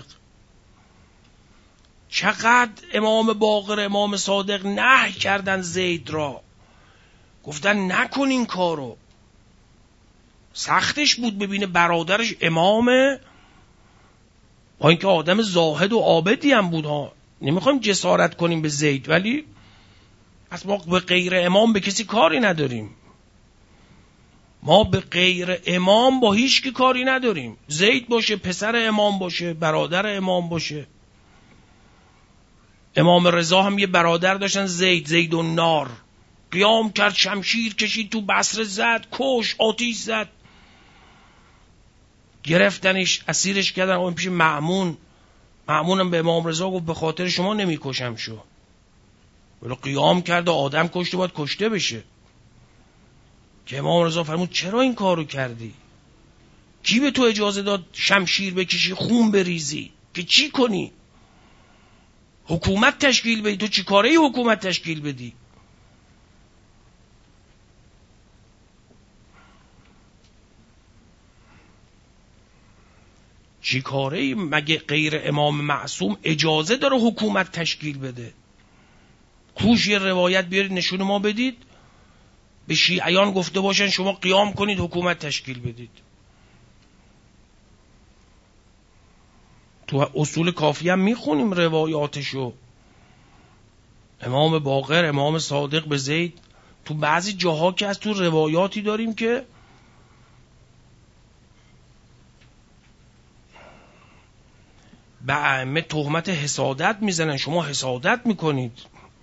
چقدر امام باقر امام صادق نهی کردن زید را، گفتن نکن این کارو. سختش بود ببینه برادرش امامه، با اینکه آدم زاهد و عابدی هم بود ها، نمیخوایم جسارت کنیم به زید، ولی اصلا ما به غیر امام به کسی کاری نداریم، ما به غیر امام با هیچ کی کاری نداریم، زید باشه، پسر امام باشه، برادر امام باشه. امام رضا هم یه برادر داشتن زید النار، قیام کرد، شمشیر کشید تو بصره، زد، کش، آتیش زد، گرفتنش اسیرش کردن. اون پیش مأمونم به امام رضا گفت به خاطر شما نمیکشم شو، ولی قیام کرد و آدم کشته باید کشته بشه. که امام رضا فرمود چرا این کارو کردی؟ کی به تو اجازه داد شمشیر بکشی، خون بریزی که چی کنی؟ حکومت تشکیل بدی، تو چی کاره حکومت تشکیل بدی؟ چی کاره؟ مگه غیر امام معصوم اجازه داره حکومت تشکیل بده؟ کوش یه روایت بیارید نشون ما بدید، به شیعیان گفته باشن شما قیام کنید حکومت تشکیل بدید. تو اصول کافی هم میخونیم روایاتشو، امام باقر امام صادق به زید، تو بعضی جاها که از تو روایاتی داریم که به ائمه تهمت حسادت میزنن، شما حسادت میکنید.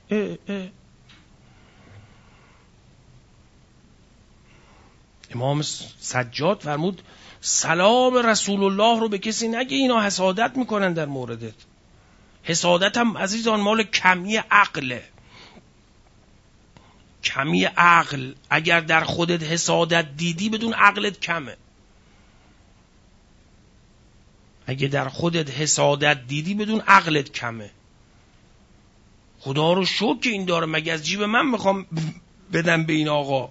امام سجاد فرمود سلام رسول الله رو به کسی نگی، اینا حسادت میکنن در موردت. حسادت هم عزیزان مال کمی عقله، کمی عقل. اگر در خودت حسادت دیدی بدون عقلت کمه، اگه در خودت حسادت دیدی بدون عقلت کمه. خدا رو شکر که این داره، مگه از جیب من میخوام بدم به این آقا؟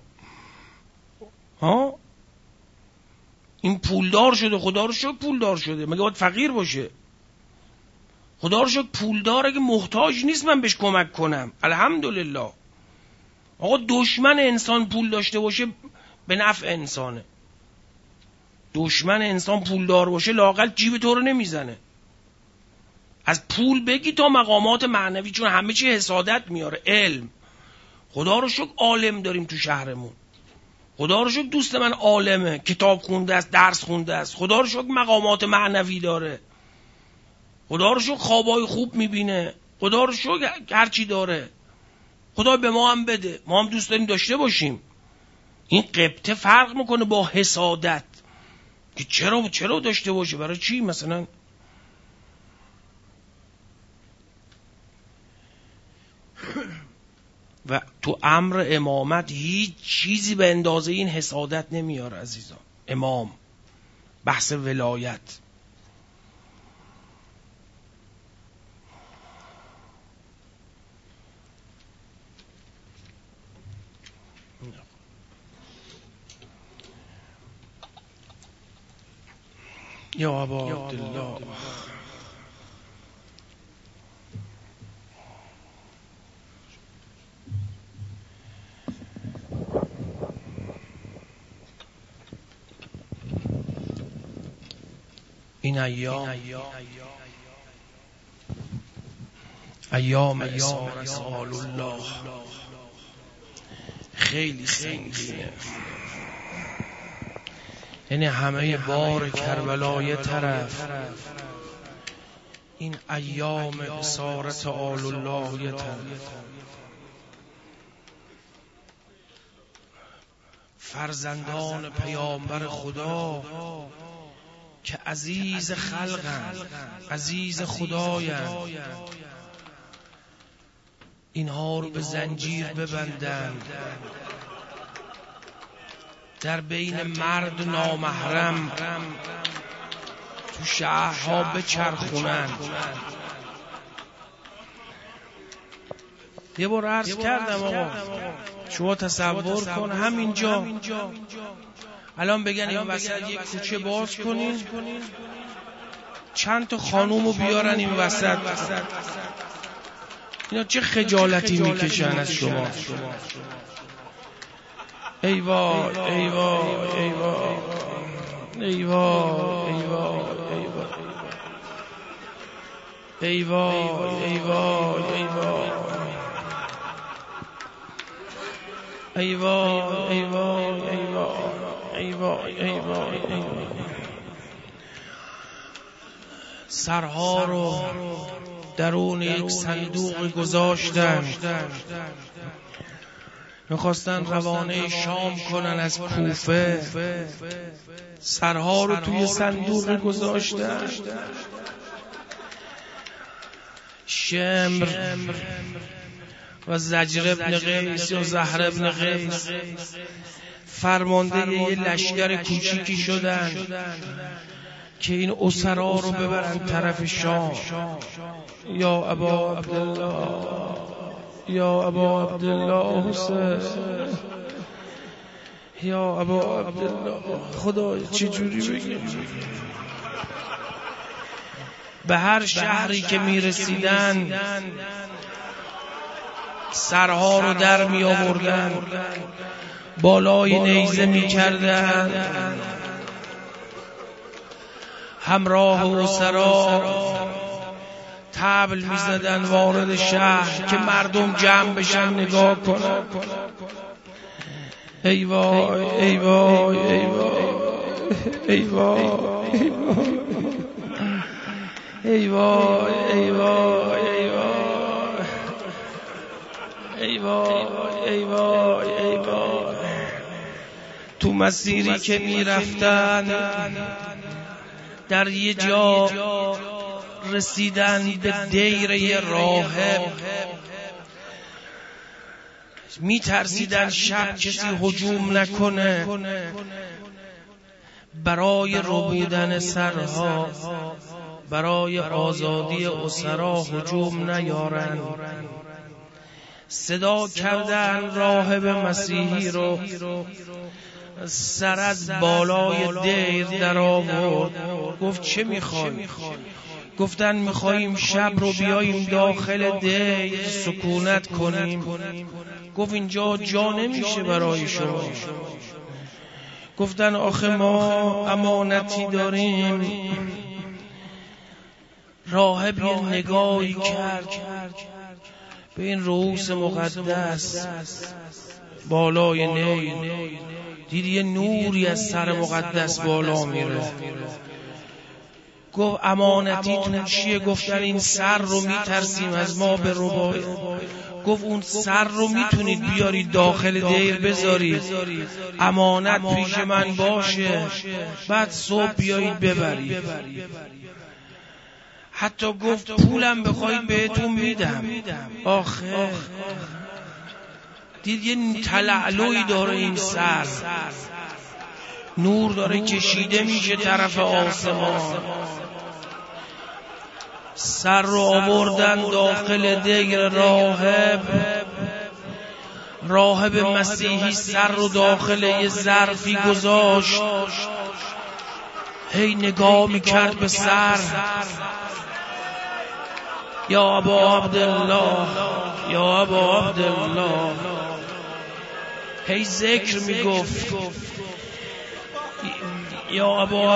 ها این پولدار شده، خدا رو شکر پولدار شده، مگه باید فقیر باشه؟ خدا رو شکر پولدار، اگه محتاج نیست من بهش کمک کنم الحمدلله. آقا دشمن انسان پول داشته باشه به نفع انسانه، دشمن انسان پولدار باشه لااقل جیب تو رو نمیزنه. از پول بگی تا مقامات معنوی، چون همه چی حسادت میاره. علم، خدا رو شکر عالم داریم تو شهرمون، خدا رو شکر دوست من عالمه، کتاب خونده است، درس خونده است، خدا رو شکر مقامات معنوی داره، خدا رو شکر خوابای خوب میبینه، خدا رو شکر هرچی داره. خدا به ما هم بده، ما هم دوست داریم داشته باشیم. این قبطه فرق میکنه با حسادت که چرا داشته باشه، برای چی؟ مثلا و تو امر امامت هیچ چیزی به اندازه این حسادت نمیاره عزیزان. امام، بحث ولایت، یا ابا عبدالله این ایام اسار آل الله خیلی سنگینه، یعنی همه بار کربلای طرف، این ایام اسارت آل الله یه طرف. فرزندان پیامبر خدا که عزیز خلقن، عزیز خداین، اینها رو به زنجیر ببندن، در بین مرد و نامحرم تو شهرها بچرخونن. یه بار عرض کردم آقا شما تصور کن همینجا الان بگن این وسط یک کوچه باز کنین چند تا خانومو بیارن این وسط، اینا چه خجالتی میکشن از شما. ای وای ای وای ای وای ای وای ای وای ای وای ای وای ای وای ای وای ای وای ای وای ای وای. سرها رو درون یک صندوق گذاشتن، میخواستن روانه شام کنن از کوفه، سرها رو توی صندوق گذاشتن. شمر و زجر ابن قیس و زهر ابن قیس فرمانده یه لشکر کوچیکی شدن که این اسرا رو ببرن طرف شام. یا ابا عبدالله یا ابا عبدالله حسین یا ابا عبدالله، خدا چه جوری بگیم. به هر شهری که میرسیدن سرها رو در می آوردن، بالای نیزه می کردن، همراه اسرا طبل می زدن وارد شهر که مردم جمع بشن نگاه کنن. ای وای ای وای ای وای ای وای ای وای ای وای ای وای ای وای ای وای. تو مسیری که می رفتن در یه جا رسیدن به دیره راهب، می ترسیدن شب کسی هجوم نکنه، برای ربودن سرها، برای آزادی اسرا هجوم نیارن. صدا کردن راهب مسیحی رو، سر از بالای دیر در آورد، گفت چه میخوای؟ گفتن میخواییم شب رو بیاییم داخل دیر سکونت کنیم. گفت اینجا جا نمیشه برای شما. گفتن آخه ما امانتی داریم. راهب یه نگاهی کرد به این رؤوس مقدس بالای نیل، دید یه نوری از سر مقدس بالا میره. گفت امانتیتون چیه؟ گفتن این سر رو میترسیم از ما به ربای. گفت اون سر رو میتونید بیارید داخل دیر بذارید، امانت پیش من باشه، بعد صبح بیایید ببرید. حتی گفت پولم بخواید بهتون میدم. آخه دید یه تلعلوی داره این سر، نور داره کشیده میشه طرف آسمان. سر رو آوردن داخل دیر راهب مسیحی سر رو داخل یه ظرفی گذاشت، هی نگاه میکرد به سر. یا ابا عبدالله یا ابا عبدالله، هی ذکر میگفت یا ابا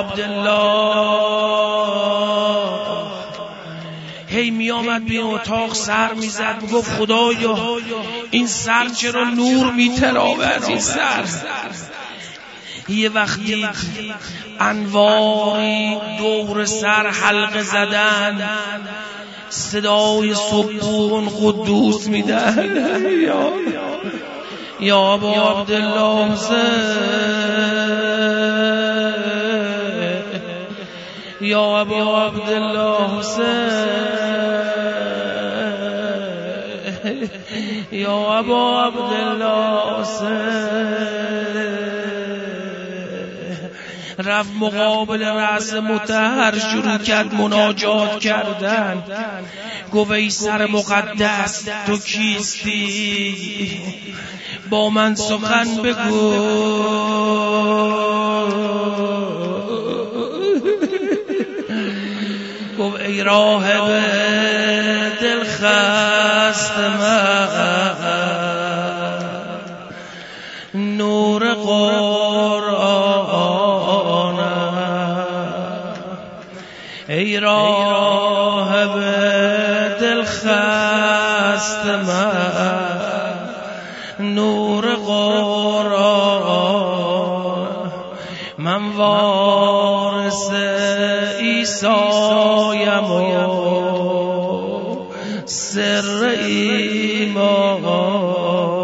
عبدالله. هی میامد به اتاق سر میزد، میگفت خدایا این سر چرا نور میتراوه از این سر. یه وقتی انواری دور سر حلقه زدن، صدای سبحون قدوس میدن. یا ابا عبدالله یا ابا عبدالله یا ابا عبدالله رفت مقابل رأس مطهر شروع کرد مناجات کردن. گفت ای سر مقدس تو کیستی؟ با من سخن بگو. گفت ای راهب دلخست من، نور قرآن، ای راهب دلخست من، نور قرآن، من وارث عیسایم و سر ایمان،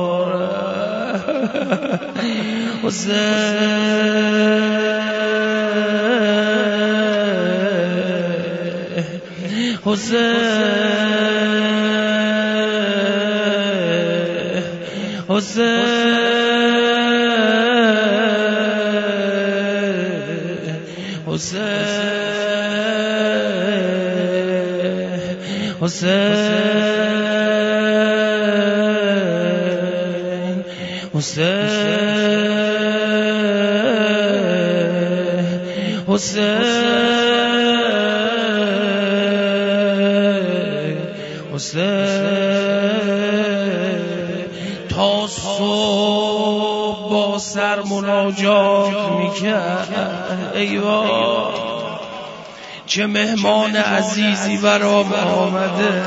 تا صبح با سر مناجات میکرد. ای وای چه مهمان عزیزی برام آمده،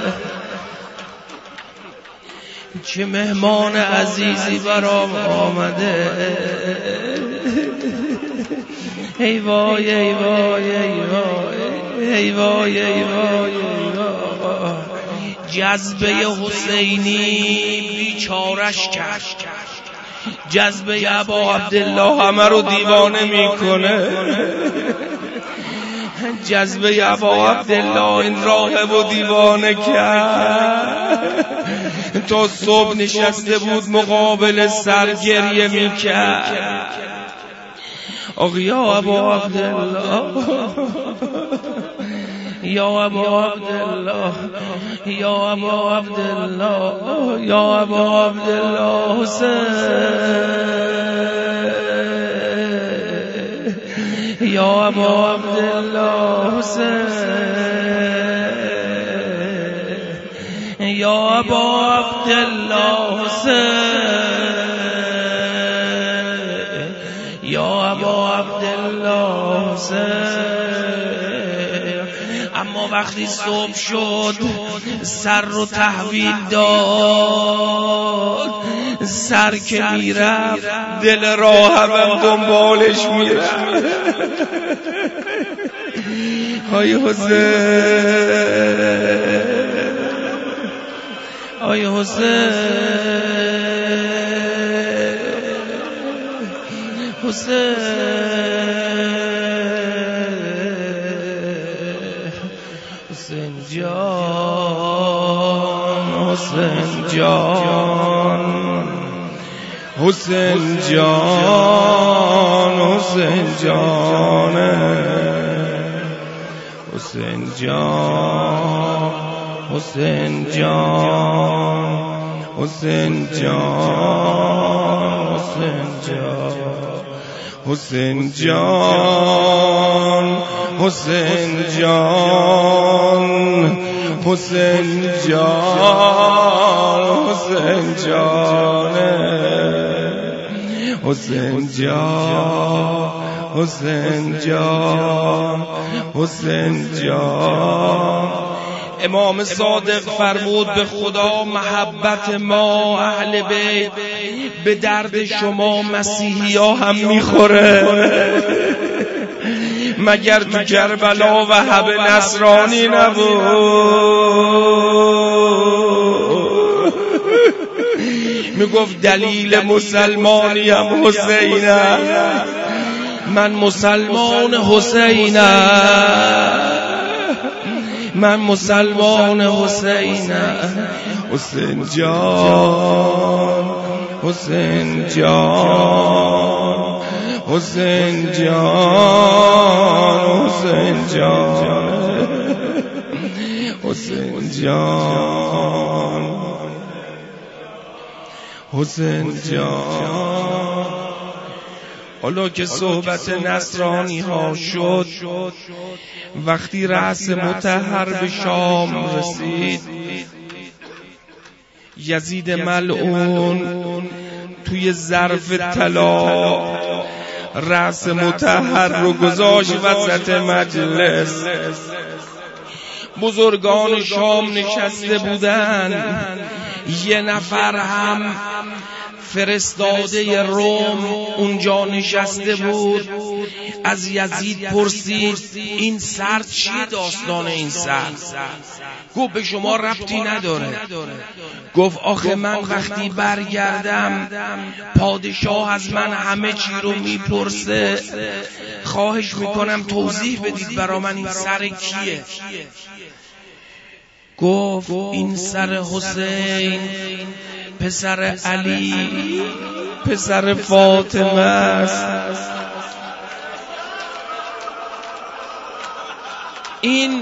چه مهمان عزیزی برام آمده. ای وای ای وای ای وای ای وای ای وای، جذبه حسینی بیچارش کرد. جذبه ابا عبدالله همه رو دیوانه میکنه. جذبه ابا عبدالله این راهب رو دیوانه کرد. تا صبح نشسته بود مقابل سر گریه میکرد. آخ یا ابا عبدالله، یا ابا عبدالله، یا ابا عبدالله، یا ابا عبدالله حسین، یا ابا عبدالله حسین، یا ابا عبدالله حسین، یا ابا عبدالله حسین. اما وقتی صبح شد سر رو تحویل داد، سر که میرفت دل راهبم دنبالش میرفت. آی حسین، آی حسین، حسین، حسین جان، حسین جان، حسین جان، حسین جان، حسین جان، حسین جان، حسین جان، حسین جان، حسین جان، حسین جان، حسین جان، حسین جان، حسین جان، حسین جان. امام صادق فرمود به خدا محبت ما اهل بیت به درد شما مسیحی ها هم میخوره. مگر تو کربلا و حب نصرانی نبود؟ میگفت دلیل مسلمانیم حسینم، من مسلمان حسینم، من مسلمان حسینم. حسین جان، حسین جان، حسین جان حسین جان حسین جان حسین جان. حالا که صحبت نصرانی ها شد، وقتی رأس مطهر به شام رسید، یزید ملعون توی ظرف طلا رأس مطهر رو گذاشت وسط مجلس. بزرگان شام نشسته بودن، یه نفر هم فرستاده روم اونجا نشسته بود. از یزید پرسید این سر چیه داستان این سر؟ گفت به شما ربطی نداره. گفت آخه من وقتی برگردم پادشاه از من همه چی رو میپرسه، خواهش میکنم توضیح بدید برا من این سر کیه؟ گفت این سر حسین پسر علی پسر فاطمه است. این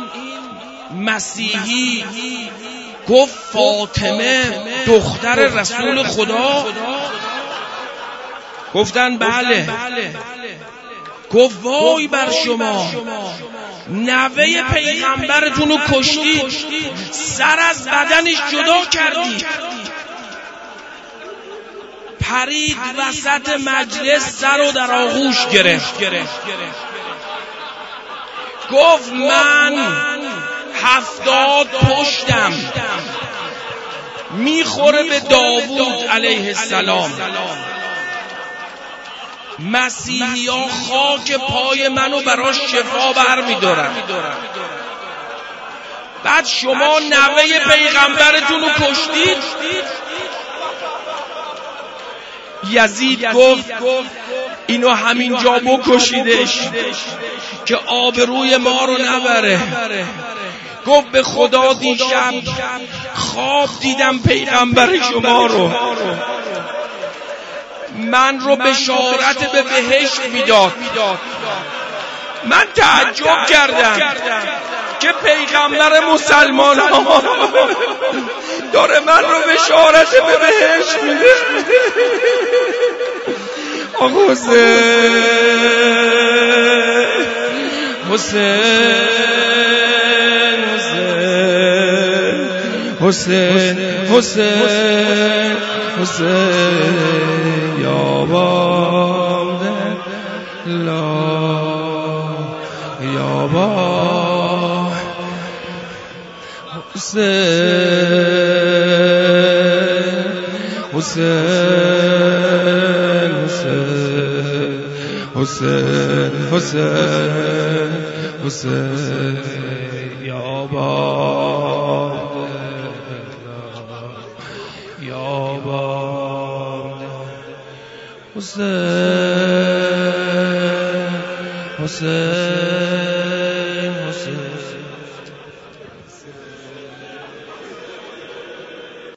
مسیحی گفت فاطمه دختر رسول خدا؟ گفتن بله. گفت وای بر شما، نوه پیغمبرتون رو کشتید، سر از بدنش جدا کردید. پرید وسط مجلس، سر رو در آغوش گرفت. گفت من 70 پشتم میخوره به داوود علیه السلام. مسیحی ها خاک پای منو براش شفا بر میدارن، بعد شما نوه پیغمبرتون رو کشتید. یزید گفت اینو همینجا بکشیدش که آبروی ما رو نبره. گفت به خدا دیشب خواب دیدم پیغمبر شما رو، من رو بشارت به بهشت میداد. من تعجب کردم که پیغمبر مسلمان ها داره من رو بشارت به بهشت میده. آقا حسین یا بام لا یا با حسین یا با یا با حسین